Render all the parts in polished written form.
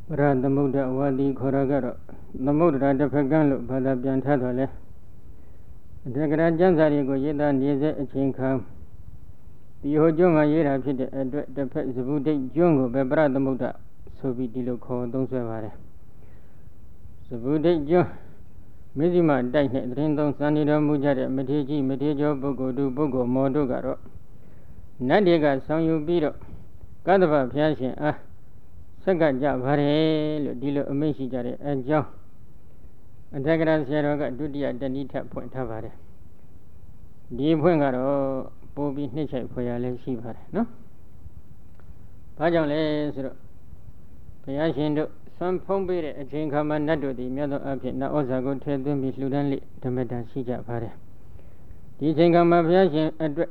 Ra the Muda Wadi Koragaro, the Muda de Pagano, Pada Biantadole. The Grand Janzari Goyeda Nize Chinkam. The Hojoma Yera Pit the Pezude Jungo, Bebra the Muda, so be Diloco, don't survive. The Bude Jo Mizima Dine, Rindon Sanida Mujare, Mediji, Medejo, Bogo, do Bogo, Modogaro. Nadiga, San you beat up. Gadava Piashin, ah. Sagaja Vare, Dilo Meshijare, and Joe. And Tagara Seroga Dudia Danita Point Havare. Di Puengaro, Bobby Nature for Yale Shiva, no? Pajale Payashindo, some Pombe, a chain command Nado, the Miado Apit, Naosa go tell them Miss Ludanli, the Meta Sija Vare. The Chingama Piashin address.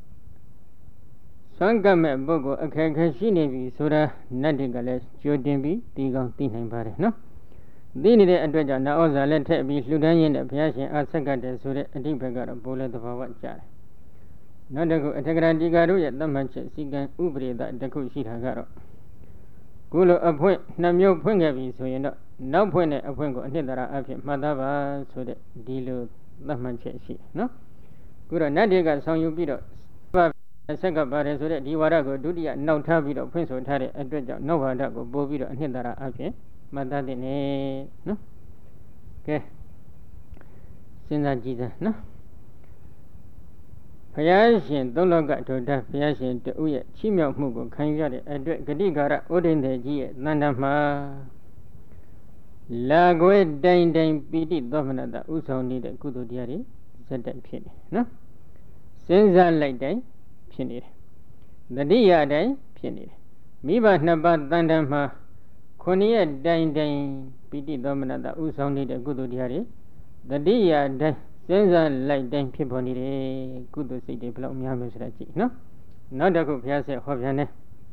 Sangame Bogo, a Kakashini, Sura, Nadigales, Jodimbi, Tigo, Tinham Pare, no? Dini de Adwaja, Naoza, let it be Sudan, the Piashin, Asaka, Sura, a deeper got a bullet of our jar. Not a good Tagadigaru, yet the Manchester Sigan Ubri that the Kushita Garo. Gulo appoint, Namio Pungavi, so you know, no point a Pungo, and there are Madava, so that Dilo, the Manchester, no? Good Nadiga, song you beat up. A second bar so that Diwarago, Dudia, no Tabido, Prince of Tari, a dredger, no Vadago, Bobido, and Hindara Ape, Madadine, no? Okay. Sinda Jesus, no? Payashin, don't look at to that Payashin, the Uya, Chimio Mugo, Kanyari, a Gadigara, Odin the G, Nandama Lague, Dane, Piti, Domina, the Uso needed good diary, said that penny, no? Sinza like day. The dia day, penny. Miba Nabat Dandama, Konia Dane, Piti Domina, the Uso needed good diary. The dia day, Senza like them people need a good to see the block Miamus Raji, no? Not a good piazza of Yane.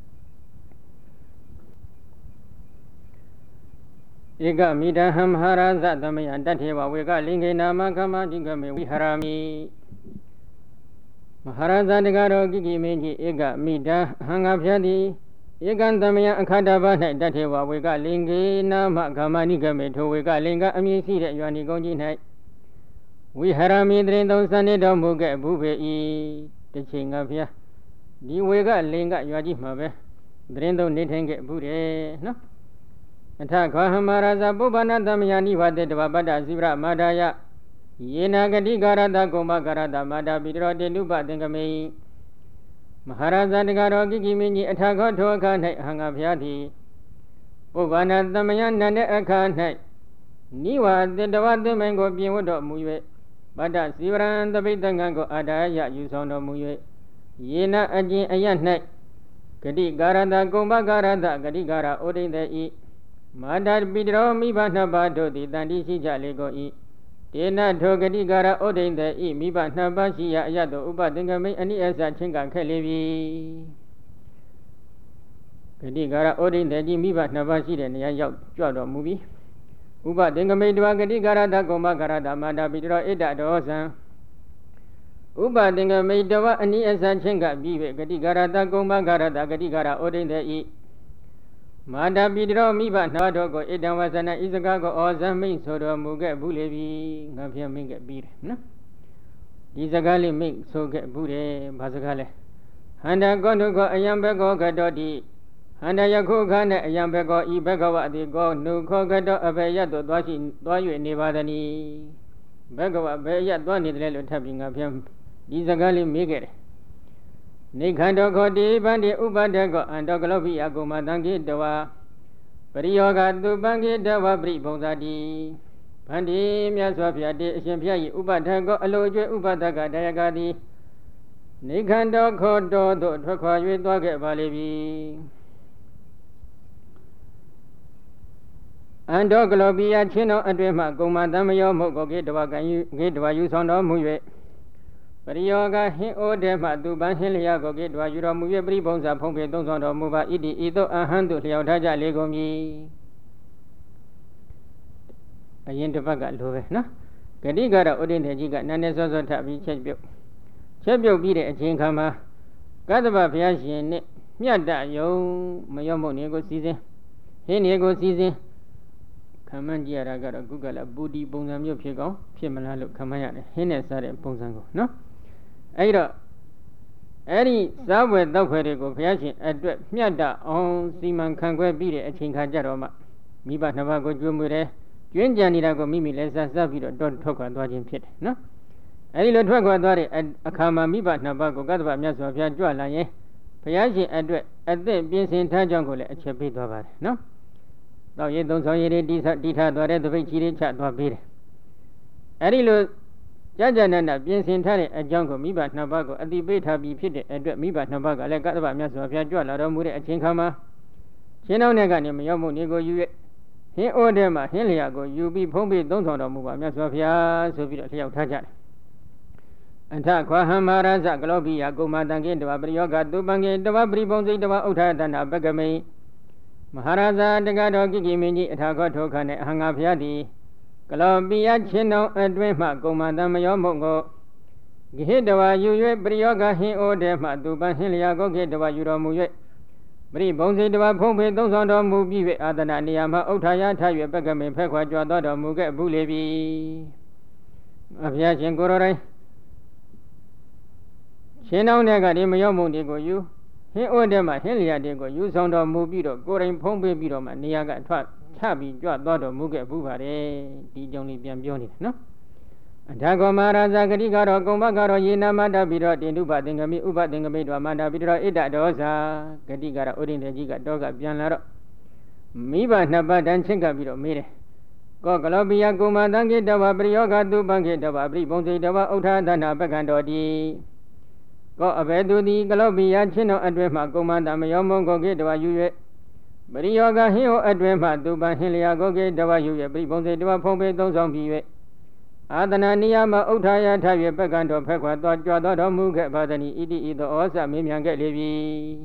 Ega Mida Hamhara, that the man that he was we got Lingena Makama, Digame, we harami. Maharaza de Garo, Gigi Meji, Ega Mida, hung up Yadi, Egan Damia and Kadaba, that he was we got Lingena Makama, Nigame, to we got Linga, and you see that you are going night. We harami drain those Sunday Muga Bube, the ching of here. The Wega Linga Yaji Mabe, drain those knitting get Bude, no? Attack Hamaraza Bubana Damiani, what did Babada Zibra Madaya, Yena Gadigara, the Gomagara, the Mada Bidro de Luba Dengame, Maharaza de Garo, Gigi, attack to a can hang up Yadi, Bubana Damian, and a can night. Niwa, the Dawad Mango Biwodo Muye. Bada Sivaran the Bitangango Adaya, you saw no Muye. Yena Aji Ayan night. Gadi Garada Gomba Garada, Gadigara, Odin the E. Madar Bidro Mibana Bado, the Dandisi Jalego E. Tena to Gadigara, Odin the E. Mibana Bashia Yado, Uba Dingame, and Esa Chinga Kelevi. Gadigara, Odin the G. Mibana Bashi, and Yayo Jodo movie. Uba Dingame Dwagadi Garada Goma Garada Mada Bidro Eda Dosa Uba Dingame Dawa and Esa Chinga Bive Gadi Garada Goma Garada Gadigara Odin the E. Mada Bidro Miba Nadogo Eda Wasana Izagago or Zamin Sodo Muga Bulevi Gavia Minga Bir, no? Dizagali Ming so get Bude Bazagale. Handa Gondogo Ayambego Gadodi. And I go Gana Yambego, Ibegawa, the go, no Kogado, Abayado, Doyu, Nevadani, Begawa, Bayat, Donny, the tapping of him. These are Gali Migger. Nikando Godi, Bandi, Ubadago, and Doglobi, Agomadangi, Dawa, Perioga, Dubangi, Dawa, Bribozadi, Pandi, Miaswapia, de Champia, Ubadago, Aloja, Ubadaga, Diagadi, Nikando Kodo, Tokwa, Doga, Valibi. And Doglobia Chino Adrema Goma Damio Mogo Gedwa use on the Muye. Perioga he odema Duban Heliago Gedwa Jura Muye Bribonza Pompe Dons on the Muba Idi Ido a Handu Leotaja Legomi. A Yendabaga Love, no? Gadigara Odin Giga Nanezo Tabi Chebio. Chebio beat a chinkama. Gadaba Piashi, Miada Yo, Mayomo Nego season. hên ye go season Kaman Jara got a Google a booty bones and your pigo, Pimala look Kamaya, Hene Sare Ponsango, no? Ada Eddie Subway dog where they go Piachi at Miada on Seaman Kangwe beat it at Chinkajaroma. Miba Navago Jumure, Junjanirago Mimi Lesa Zavido, don't talk on Dodging Pit, no? Eddie Lotwago Dori at Akama Miba Navago got about Mias of Yajuala, Piachi at the being Saint Tajango at Chapito, no? Now you don't say it is a detail or the way she chat to a bit. Arilo Jajanana, being Saint Tari, a jungle, Miba Nabago, at the beta be pitted at Miba Nabaga, like got about Mias of Yajuala, Romure at Chinkama. Chino Neganim, Yomo Nego, you he order my Heliago, you be Pombe, don't on the move, Mias of Ya, so be a Tajat. And Taquahamara, Zaglobi, Agoma, Dangan, the Abrioga, Dubangan, the Abri Bonzi, the Ota, than a begame. Maharaja Degado Gimini Tagoto Kane Hangapiadi Colombia Chino Adwema Gomadamayo Mongo Gihidawa Yue Brioga He Ode Maduba Heliago Gedawa Yuromuye Bri Bonzi Deva Pompe Donsondo Mubi Adana Niama Otaya Tayu Begame Pequa Jododo Muge Bulevi Aviation Gorore Chino Negadimayo Mundigo you He ordered my Helia de go use on the Mubido, Goring Pombe Bidoma, Niaga, Tabi, Jododo Muge Buvare, the only Biambioni, no? And Tagomara Zagarigaro, Gomagaro, Yinamada Bidot, Induba Dingami, Uba Dingami, Amanda Bidro, Ida Dosa, Gadigara, Udin, the Giga Doga, Bianaro, Miba Naba, Dan Chinga Bido, Mire. Gogalobia, Gomadangi, Dava Brioga, Dubangi, Dava Bri, Bonzi, Dava Ota, Dana, Bagandodi. Go Abedu di Galobia Chino Adwema Gomanda Mayomo Goge Dava Yue Brioga Hio Adwema Duba Helia Goge Dava Yue Bribonze Dava Pombe Dozombi Adana Niyama Utaya Taye Bagando Pequa Jodo Muge Badani Idi Ido Osa Mimianga Levi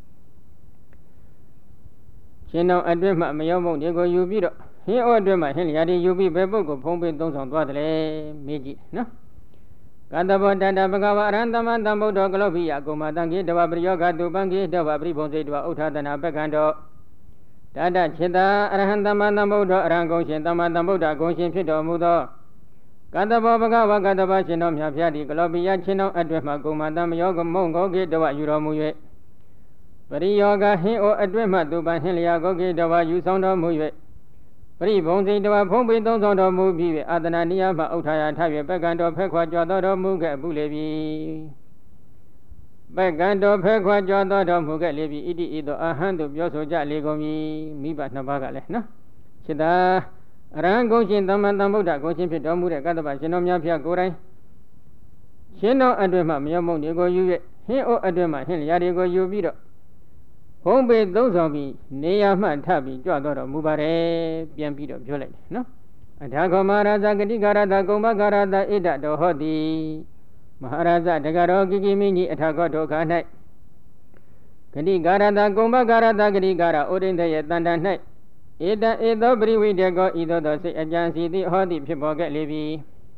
Chino Adwema Mayomo Nego Yubido He Adwema Helia di Yubi Bebo Pombe Dozom Dwadle Meji, no? Kadabo Dada Bagawa Randaman Dambo Doglobia Gomadangi Dava Brioga Dubangi Dava Bribonze Dava Utadana Bagando Dada Chida Arahandaman Dambodo Arango Shintama Damboda Goshin Pido Mudo Kadabo Bagawa Gadaba Chinom Yapiadi Globia Chino Adwema Gomadam Yoga Mongo Dava Yuromuye Brioga Hio Adwema Duban Helia Gogi Dava Yusondo Muye Bri Bonzi Dava Pombe Donsondo Mubi Adana Niyama Otaya Taye Bagando Pequa Jododo Muge Bulevi Bagando Pequa Jododo Muge Levi Idi Ido Ahandu Bioso Jalegomi Miba Nabagale, no? Chida Rango Shintaman Dambuda Goshin Pidomure Gadaba Shinomia Pia Gorai Shino Adwema Miyomo Nego Yue He O Adwema Hill Yadigo Yubido Pombe Dozobi Neyama Tabi Jododo Mubare Biambido Jole, no? Atagomara Zagadigara da Gomagara da Ida Dohodi Maharaja Degaro Gigimini Atagodo Kanai Gadigara da Gomagara da Gadigara Odin the Yetanda Night Ida Edo Briwi Dego Ido Dosi Ajansi the Hodi Piboga Levi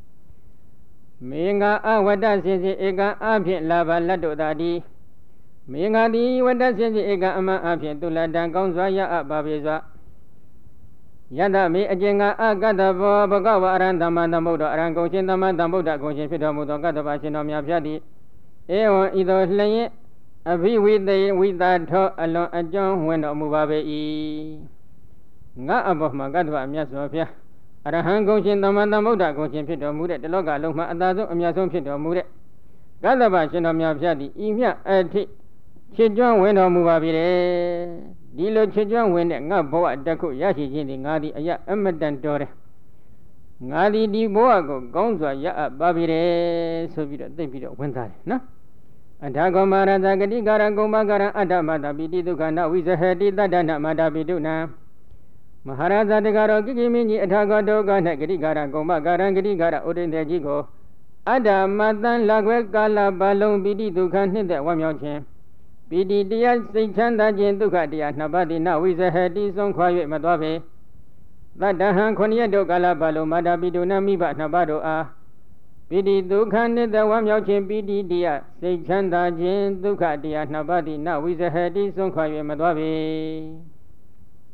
Minga Awada Sisi Ega Abhi Lava Lado Dadi Minga di Wada Sisi Ega Ama Abhi Tuladan Gonzaya Ababizwa Yada me Ajenga Agadabo Bagawa Arandamanda Modo Arango Chintamanda Moda Goshin Pidomudo Gadaba Shinomia Piadi Eo Ido Lay Avi with that talk along a John when Mubabe Nga above Magadva Miasofia Arahango Chintamanda Moda Goshin Pidomude, the Loga Loma Adazo Miason Pidomude Gadaba Shinomia Piadi Imia Ati Chijon when Mubabe Dilo Chijon when Ngabo Daku Yashi Jindi Ngadi Aya Amadan Dore Ngadi di Boago Gonza Ya Babire Sobida Debido Wendare, no? Antagomara Zagadi Gara Gomagara Adamada Bidukana with a heady Dadana Madabiduna Maharaja de Garo Gimini Atagado Ganagadi Gara Gomagara Gadi Gara Odin de Jigo Adamadan Lagwel Gala Balon Bidukan Hinde Wamyochem Bidi dia Chanda Jenduka dia Nabadi now with a heady song quiet Madabe. That Dahan Konya Dogala Balo Madabiduna Miba Nabado ah. Bidi Dukan the Wamyochem Bidi dia Chanda Jenduka dia Nabadi now with a heady song quiet Madabe.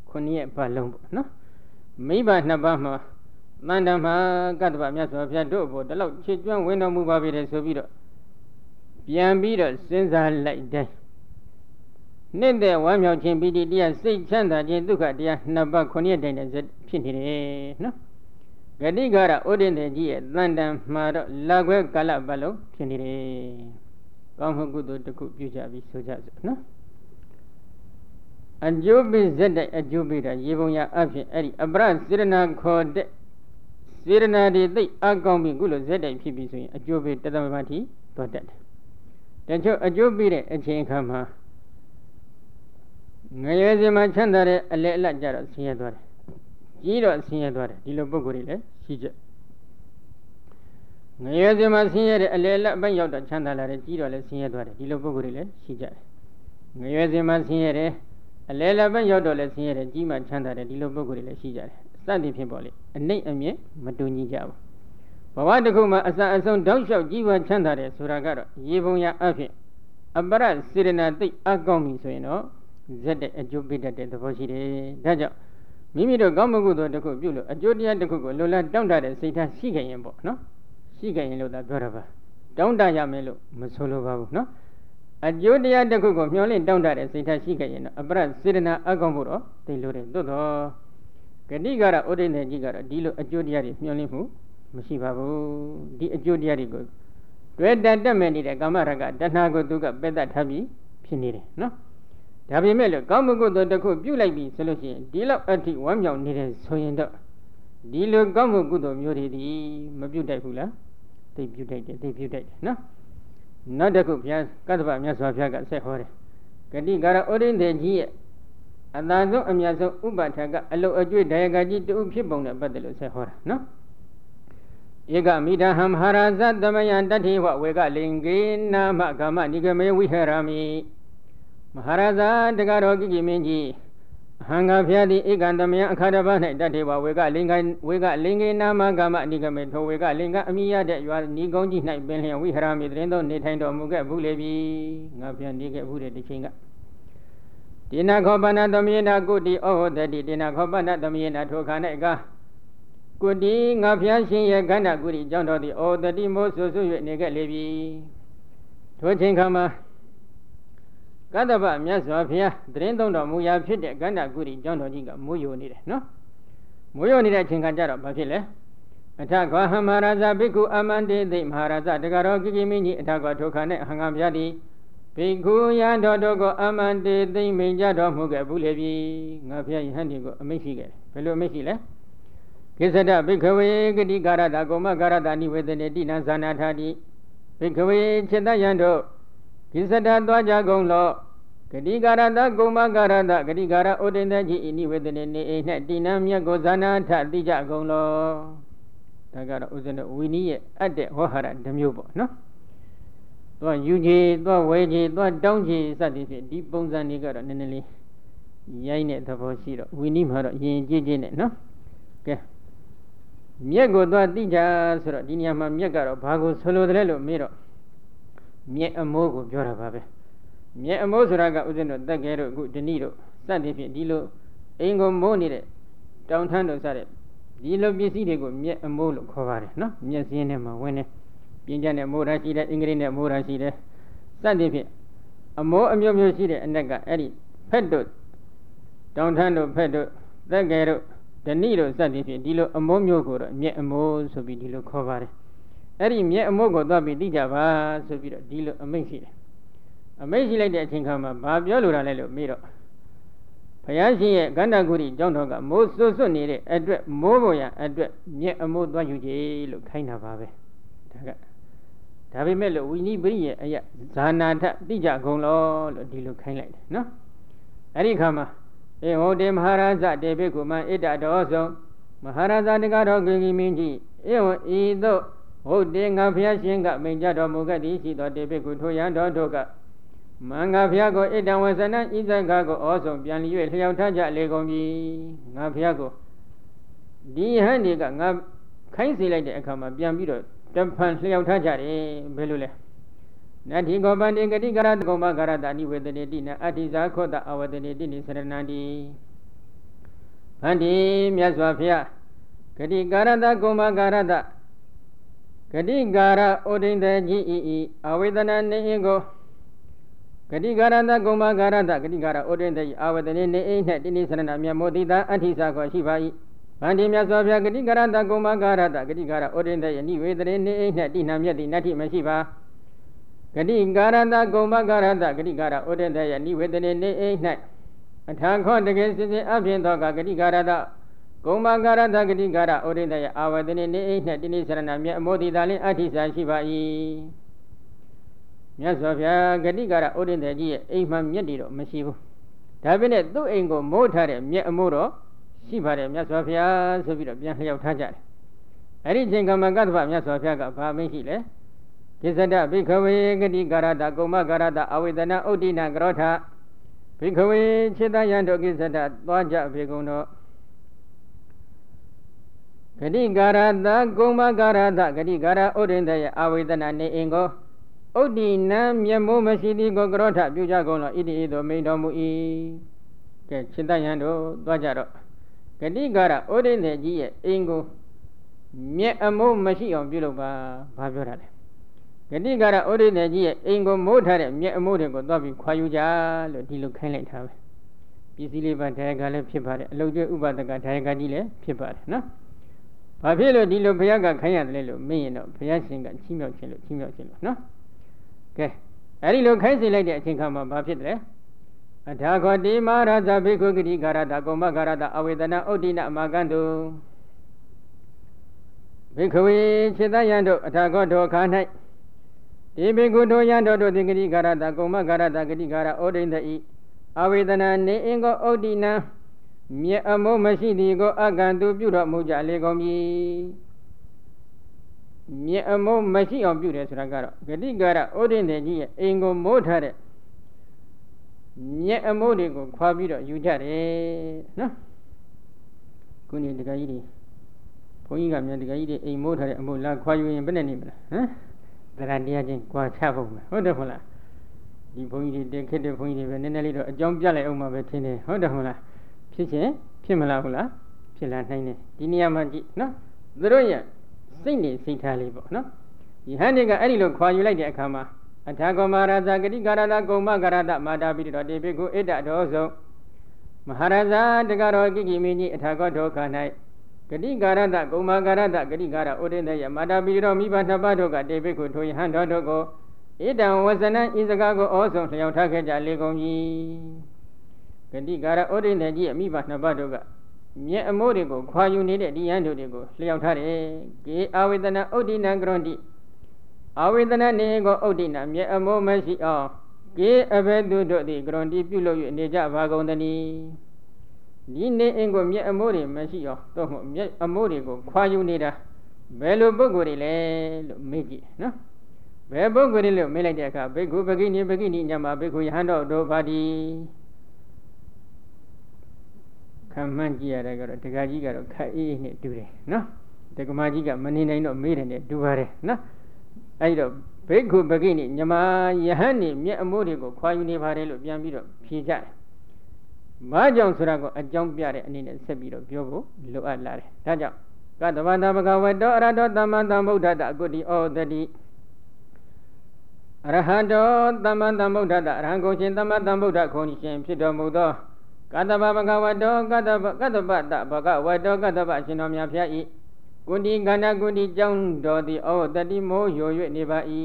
ခုနှစ်ရက်ပတ်လုံးပေါ့နော်မိဘနှစ်ပါးမှာတန်တမှာကတ္တဗမြတ်စွာဘုရားတို့ဘုတလောက်ချစ်ကျွမ်းဝင်တော်မူပါပြီတဲ့ဆိုပြီးတော့ပြန်ပြီးတော့စဉ်းစားလိုက်တဲ့နှစ်သက်ဝမ်းမြောက်ခြင်းပီတိတရားစိတ်ချမ်းသာခြင်းဒုက္ခတရားနှစ်ပါးခုနှစ်ရက်တိုင်နဲ့ဖြစ်နေတယ်နော်ဂတိကာရဥဒိန္တေကြီးရဲ့တန်တမှာတော့လာခွဲကာလပတ်လုံးဖြစ်နေတယ်ကောင်းမှုကုသိုလ်တစ်ခုပြုကြပြီးဆိုကြစို့နော်အကျိုးပေးဇက်တဲ့အကျိုးပေးတာရေပုံရအဖြစ်အဲ့ဒီအပရစေရနာခေါ်တဲ့စေရနာတွေသိအကောင်းပြီးကုလို့ဇက်တိုက်ဖြစ်ပြီးဆိုရင်အကျိုးပေးတသမမတိသွားတတ်တယ်တချို့အကျိုးပေးတဲ့အချိန်အခါမှာငရဲစင်မှာချမ်းသာတဲ့အလဲအလတ်ကြတော့ဆင်းရဲသွားတယ်ကြီးတော့ဆင်းရဲသွားတယ်ဒီလိုပုဂ္ဂိုလ်တွေလည်းရှိကြငရဲစင်မှာဆင်းရဲတဲ့အလဲအလတ်အပိုင်းရောက်တော့ချမ်းသာလာတယ်ကြီးတော့လည်းဆင်းရဲသွားတယ်ဒီလိုပုဂ္ဂိုလ်တွေလည်းရှိကြတယ်ငရဲစင်မှာဆင်းရဲတယ်အလဲအလတ်ပိုင်းရောက်တော့လည်းဆင်းရဲတယ်ကြီးမှချမ်းသာတယ်ဒီလိုပုဂ္ဂိုလ်တွေလည်းရှိကြတယ်စသည်ဖြင့်ပေါ့လေအနှိမ့်အမြင့်မတူညီကြဘူးဘဝတစ်ခုမှာအစအဆုံးတောက်လျှောက်ကြီးပွားချမ်းသာတယ်ဆိုတာကတော့ရေပုံရအဖြစ်အပရစေရနာသိအကောင်းပြီဆိုရင်တော့ဇက်တဲ့အကျိုးပေးတတ်တဲ့သဘောရှိတယ်ဒါကြောင့်မိမိတို့ကောင်းမှုကုသိုလ်တစ်ခုပြုလို့အကျိုးတရားတစ်ခုကိုလိုလားတောင့်တတဲ့စိတ်ထားရှိခဲ့ရင်ပေါ့နော်ရှိခဲ့ရင်လို့သာပြောတာပါတောင့်တရမယ်လို့မဆိုလိုပါဘူးနော်အကျိုးတရားတစ်ခုကိုမျှော်လင့်တောင့်တတဲ့စိတ်ထားရှိခဲ့ရင်တော့အပရစေရနာအကောင်းဖို့တော့သိလို့တယ်သို့တော့ဂတိကာရဥဒိန္တေကြီးကတော့ဒီလိုအကျိုးတရားတွေမျှော်လင့်မှုမရှိပါဘူးဒီအကျိုးတရားတွေကိုတွေ့တတ်မဲ့နေတဲ့ကာမရကတဏှာကိုသူကပယ်တတ်ထားပြီးဖြစ်နေတယ်နော်ဒါပေမဲ့လို့ကောင်းမှုကုသိုလ်တစ်ခုပြုလိုက်ပြီဆိုလို့ရှိရင်ဒီလောက်အထိဝမ်းမြောက်နေတဲ့ဆိုရင်တော့ဒီလိုကောင်းမှုကုသိုလ်မျိုးတွေဒီမပြုတ်တတ်ဘူးလားသိပြုတ်တတ်တယ်သိပြုတ်တတ်တယ်နော်နောက်တစ်ခုဘုရားကတ္တဗမြတ်စွာဘုရားကဆက်ဟောတယ်ဂတိကာရဥဒိန္တေကြီးရဲ့အသာဆုံးအမြတ်ဆုံးဥပဋ္ဌာကအလုတ်အကျွေးဒါယကကြီးတူဖြစ်ပုံနဲ့ပတ်သက်လို့ဆက်ဟောတာနော်ဧကမိဒဟံမဟာရာဇသမယံတတိဝဝေကလင်္ကေနာမကာမနိဂမေဝိဟရမိမဟာရာဇတကတော်ကိကိမင်းကြီးအဟံငါဖျားသည်ဧကံသမယံအခါတပါး၌တတိဝဝေကလင်္ကေနာမကာမနိဂမေထိုဝေကလင်္ကအမိရတဲ့ရွာဤကုန်းကြီး၌ပင်လျင်ဝိဟရမိတရင်သောနေထိုင်တော်မူခဲ့ဘူးလေပြီငါဖျားနေခဲ့ဘူးတဲ့ဒီချိန်ကတိနာခောပနာသမယေနာကုတိဩဟောတတိတိနာခောပနာသမယေနာထိုခါ၌ကကုတိငါဖျားရှင်ရဲ့ခန္ဓာကုတိကြောင့်တော်သည်ဩတတိမောဆွဆွ၍နေခဲ့လေပြီထိုချိန်ခါမှာကတ္တဗမြတ်စွာဘုရားတရင်သုံးတော်မူရာဖြစ်တဲ့ခန္ဓာကုတိကြောင့်တော်ကြီးကမိုးယိုနေတယ်နော်မိုးယိုနေတဲ့အချိန်ခါကျတော့ဘာဖြစ်လဲအထကွာဟမဟာရာဇဘိက္ခုအမန္တေသိမဟာရာဇတကတော်ကိကိမင်းကြီးအထကွာထိုခါ၌အဟံငါဖျားသည်ဘိက္ခုယံတော်တို့ကိုအမန္တေသိမိန်ကြတော်မူခဲ့ဘူးလေပြီငါဖျားယဟန်ဒီကိုအမိန့်ရှိခဲ့တယ်ဘယ်လိုအမိန့်ရှိလဲကိစ္စဒဘိက္ခဝေဂတိကာရတာကောမကာရတာနိဝေဒနေတိနံဇာနာထာတိဘိက္ခဝေจิตယံတို့ကိစ္စဒသွားကြကုန်လောဂတိကာရတာကောမကာရတာဂတိကာရဥဒိန္တကြီးဤနိဝေဒနေနေအိ၌တိနံမြတ်ကိုဇာနာထတိကြကုန်လောဒါကတော့ဥစ္စနဝီနီးရဲ့အပ်တဲ့ဝဟရဓမျိုးပေါ့နော်သွားယူကြီးသွားဝဲကြီးသွားတောင်းကြီးစသည်ဖြင့်ဒီပုံစံတွေကတော့နည်းနည်းလေးရိုင်းတဲ့သဘောရှိတော့ဝီနီးမှာတော့ယဉ်ကျေးခြင်းနဲ့နော်ကဲမြက်ကိုသွားသိကြဆိုတော့ဒီနေရာမှာမြက်ကတော့ဘာကိုဆိုလိုတယ်လို့မေးတော့မြက်အမိုးကိုပြောတာပါပဲမြက်အမိုးဆိုတာကဥစဉ်တို့တက်ခဲတို့အခုဒီနေ့တို့စသည်ဖြင့်ဒီလိုအိမ်ကိုမိုးနေတဲ့တောင်ထန်းတို့စတဲ့ဒီလိုပစ္စည်းတွေကိုမြက်အမိုးလို့ခေါ်ပါတယ်နော်မြက်စင်းထဲမှာဝင်နေပြင်းကျန်တဲ့မိုးရရှိတယ်အင်္ဂလိပ်နဲ့မိုးရရှိတယ်စသည်ဖြင့်အမိုးအမျိုးမျိုးရှိတဲ့အနက်ကအဲ့ဒီဖက်တို့တောင်ထန်းတို့ဖက်တို့တက်ခဲတို့ဓဏိတို့စသည်ဖြင့်ဒီလိုအမိုးမျိုးကိုတော့မြက်အမိုးဆိုပြီးဒီလိုခေါ်ပါတယ်အဲ့ဒီမြက်အမိုးကိုသွားပြီးသိကြပါဆိုပြီးတော့ဒီလိုအမိန့်ရှိတယ်အမိန့်ရှိလိုက်တဲ့အချိန်ခါမှာဘာပြောလိုတာလဲလို့မေးတော့ဘုရားရှင်ရဲ့ကန္တာဂုရိကျောင်းတော်ကမိုးစွတ်နေတဲ့အတွက်မိုးပေါ်ရအတွက်မြက်အမိုးသွားယူကြလို့ခိုင်းတာပါပဲဒါပေမဲ့လို့ဝိနိပရိရဲ့အယဇာနာထတိကြကုန်လောလို့ဒီလိုခိုင်းလိုက်တယ်နော်အဲ့ဒီခါမှာဧဟောတေမဟာရာဇတေဘိက္ခုမံဣတတော်ဆုံးမဟာရာဇတကတော်ဂင်ကြီးမင်းကြီးဧဝံဤသို့ဟုတ်တေငါဘုရားရှင်ကမိန်ကြတော်မူခဲ့သည်ရှိသောတေဘိက္ခုထိုရန်တော်တို့ကမင်္ဂဘုရားကိုဣတံဝဇနံဣဇဂါကိုဩဆုံးပြန်လျ၍လျှောက်ထားကြလေကုန်ပြီငါဘုရားကိုဒီဟန်ဒီကငါခိုင်းစေလိုက်တဲ့အခါမှာပြန်ပြီးတော့တဖန်လျှောက်ထားကြတယ်ဘယ်လိုလဲနတ္ထိကောပန္တိဂတိကရတကောမကာရတာနိဝေတနေတိနအဋ္ဌိဇာခောတအဝတနေတိနိစရဏန္တိဗန္တိမြတ်စွာဘုရားဂတိကာရတကုမကာရတဂတိကာရဩဒိန္တကြီးဤအဝေဒနာနေကိုဂတိကာရတကုမကာရတဂတိကာရဩဒိန္တကြီးအဝေဒနေနေ၌တိနိသရဏမြတ်မောတိတာအဋ္ဌိစာကိုရှိပါ၏ဗန္တိမြတ်စွာဘုရားဂတိကာရတကုမကာရတဂတိကာရဩဒိန္တယနိဝေဒရေနေ၌တိနာမြတ်တိနတ္ထိမရှိပါဂတိကာရတကုမကာရတဂတိကာရဩဒိန္တယနိဝေဒရေနေ၌အထာခောတကယ်စစ်စစ်အပြင်သောကဂတိကာရတကုမကာရတဂတိကာရဩဒိန္တယအာဝတနေနေ၌တိနိသရဏမြတ်အမောတိတာလင်အဋ္ဌိစာရှိပါ၏မြတ်စွာဘုရားဂတိကာရဩဒိန္တကြီးရဲ့အိမ်မှမြတ်တည်တော့မရှိဘူးဒါပေမဲ့သူ့အိမ်ကိုမိုးထားတဲ့မြတ်အမိုးတော့ရှိပါတယ်မြတ်စွာဘုရားဆိုပြီးတော့ပြန်လျှောက်ထားကြတယ်အဲ့ဒီချိန်ကမှကတ္တဗမြတ်စွာဘုရားကဘာမင်းရှိလဲကိစ္စတဘိခဝေဂတိကာရတကုမကာရတအဝေဒနာဥဒ္ဒိနာကရောထဘိခဝေခြေတယံတို့ကိစ္စတသွားကြဘေကုံတို့ဂတိကာရတကုမကာရတဂတိကာရဥဒ္ဒိန္တယအဝေဒနာနေအင်ကိုဥဒ္ဒိနံမျက်မိုးမရှိသည်ကိုကရောထပြုကြကုန်လောဣတိဤသို့မိန်တော်မူ၏ကဲခြေတယံတို့သွားကြတော့ဂတိကာရဩဒိန္တကြီးရဲ့အင်ကိုမျက်အမိုးမရှိအောင်ပြုလုပ်ပါဘာပြောတာလဲဂတိကာရဩဒိန္တကြီးရဲ့အင်ကိုမိုးထားတဲ့မျက်အမိုးတွေကိုသွားပြီးခွာယူကြလို့ဒီလိုခိုင်းလိုက်တာပဲပစ္စည်းလေးပါဒါယကလည်းဖြစ်ပါတယ်အလုတ်ကျွဲဥပဒကဒါယကကြီးလည်းဖြစ်ပါတယ်နော်ဘာဖြစ်လို့ဒီလိုဘုရားကခိုင်းရတယ်လို့မင်းရင်တော့ဘုရားရှင်ကချီးမြှောက်ခြင်းလို့နော်ကဲအဲ့ဒီလိုခိုင်းစေလိုက်တဲ့အချိန်ခါမှာဘာဖြစ်တယ်အထာခောတိမဟာရဇဘိက္ခုဂတိကာရတကုမကာရတအဝေဒနာဥဒ္ဒိနအမကံတုဘိက္ခဝေခြေတယံတို့အထာခောတောခါ၌ဒီဘိက္ခုတို့ယံတို့သည်ဂတိကာရတကုမကာရတဂတိကာရဩဒိန္တဤအဝေဒနာနေအင်ကိုဥဒ္ဒိနမြတ်အမိုးမရှိသည်ကိုအကံသူပြုတော်မူကြလေကုန်ပြီမြတ်အမိုးမရှိအောင်ပြုတယ်ဆိုတာကတော့ဂတိကာရဩဒိန္တကြီးရဲ့အင်ကိုမိုးထားတဲ့မြက်အမိုးတွေကိုခွာပြီးတော့ယူကြတယ်နော်ခုနေတကကြီးတွေဘုန်းကြီးကမြန်တကကြီးတွေအိမ်မိုးထားတဲ့အမိုးလာခွာယူရင်ဘယ်နဲ့နေမလားဟမ်တရားတရားချင်းကြွားချဖို့မယ်ဟုတ်တယ်မဟုတ်လားဒီဘုန်းကြီးတွေခက်တဲ့ဘုန်းကြီးတွေပဲနည်းနည်းလေးတော့အကြောင်းပြလိုက်အောင်မှပဲထင်တယ်ဟုတ်တယ်မဟုတ်လားဖြစ်ချင်းဖြစ်မလားဟုတ်လားဖြစ်လာနိုင်တယ်ဒီနေရာမှာကြည့်နော်သူတို့ရဲ့စိတ်နေစိတ်ထားလေးပေါ့နော်ဒီဟန်တွေကအဲ့ဒီလိုခွာယူလိုက်တဲ့အခါမှာအထာဂမဟာရဇဂတိကာရတကုမကာရတမာတာပိတောတေဘိကုဣဒ္ဓဒောဇုမဟာရဇတကရောကိကိမိနိအထာဂောဒုက္ခ၌ဂတိကာရတကုမကာရတဂတိကာရဥဒိန္တယမာတာပိတောမိဘနှစ်ပါးတို့ကတေဘိကုထိုယဟန်တော်တို့ကိုဣဒံဝဇနံဤစကားကိုဩဆုံးလျှောက်ထားခဲ့ကြလေကုန်ပြီဂတိကာရဥဒိန္တကြီးရဲ့မိဘနှစ်ပါးတို့ကမြက်အမိုးတွေကိုခွာယူနေတဲ့ဒီယဟန်တို့တွေကိုလျှောက်ထားတယ်ကေအဝေဒနာဥဒ္ဒိနံကရွန်တိအဝေဒနာနေကိုဥဒ္ဒိနာမြက်အမိုးမရှိအောင်ကေအဘဲသူတို့သည်ကရွန်တိပြုလုပ်၍နေကြပါကုန်သနည်းဒီနေအင်ကိုမြက်အမိုးတွေမရှိအောင်တော့မြက်အမိုးတွေကိုခွာယူနေတာဘယ်လိုပုဂ္ဂိုလ်တွေလဲလို့မေးကြည့်နော်ဘယ်ပုဂ္ဂိုလ်တွေလို့မေးလိုက်တဲ့အခါဘိက္ခုပကိနိညမဘိက္ခုယဟန်တော်တို့ပါတိခံမှန်းကြည့်ရတဲ့ကတော့တက္ကကြီးကတော့ခက်အေးနဲ့တူတယ်နော်တက္ကမကြီးကမနေနိုင်တော့မေးတယ်နဲ့တူပါတယ်နော်အဲ့တော့ဘိက္ခုပကိနိညမယဟန်နေမြက်အမိုးတွေကိုခွာယူနေပါတယ်လို့ပြန်ပြီးတော့ဖြေကြတယ်။ဘာကြောင့်ဆိုတာကိုအကြောင်းပြတဲ့အနေနဲ့ဆက်ပြီးတော့ပြောဖို့လိုအပ်လာတယ်။ဒါကြောင့်ကတ္တဗတဘဂဝတောအရဟတောသမ္မာသမ္ဗုဒ္ဓတအကုတိဩတတိအရဟတောသမ္မာသမ္ဗုဒ္ဓတအရဟံကိုရှင်သမ္မာသမ္ဗုဒ္ဓခုံရှင်ဖြစ်တော်မူသောကတ္တဗဘဂဝတောကတ္တဗတဘဂဝတောကတ္တဗရှင်တော်မြတ်ဖျား၏ကုဏ္ဍိကန္နကုဏ္ဍိကြောင့်တော်သည်ဩတတိမိုးယို၍နေပါ၏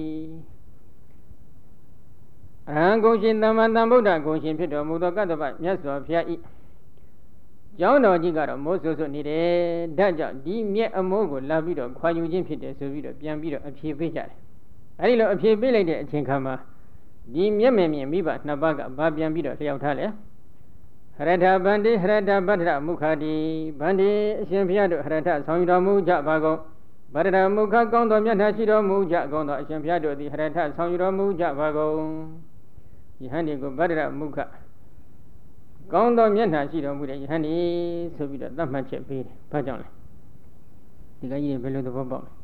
အရဟံကိုရှင်သမ္မာသမ္ဗုဒ္ဓကိုရှင်ဖြစ်တော်မူသောကတ္တဗမြတ်စွာဘုရား၏ကျောင်းတော်ကြီးကတော့မိုးဆိုးဆိုးနေတယ်ဒါကြောင့်ဒီမြက်အမိုးကိုလာပြီးတော့ခွာယူခြင်းဖြစ်တယ်ဆိုပြီးတော့ပြန်ပြီးတော့အဖြေပေးကြတယ်အဲဒီလိုအဖြေပေးလိုက်တဲ့အချိန်ခါမှာဒီမြက်မြင်မိဘနှစ်ပါးကဘာပြန်ပြီးတော့လျှောက်ထားလဲဟရထဗန္တိဟရထဗတ္ထမုခာတိဗန္တိအရှင်ဘုရားတို့ဟရထဆောင်ယူတော်မူကြပါကုန်ဗတ္ထမုခကောင်းသောမြတ်ထာရှိတော်မူကြကုန်သောအရှင်ဘုရားတို့သည်ဟရထဆောင်ယူတော်မူကြပါကုန်ယဟန်ဒီကိုဗတ္ထမုခကောင်းသောမျက်နှာရှိတော်မူတဲ့ယဟန်ဒီဆိုပြီးတော့သတ်မှတ်ချက်ပေးတယ်။ဘာကြောင့်လဲ။ဒီကကြီးဘယ်လိုသဘောပေါက်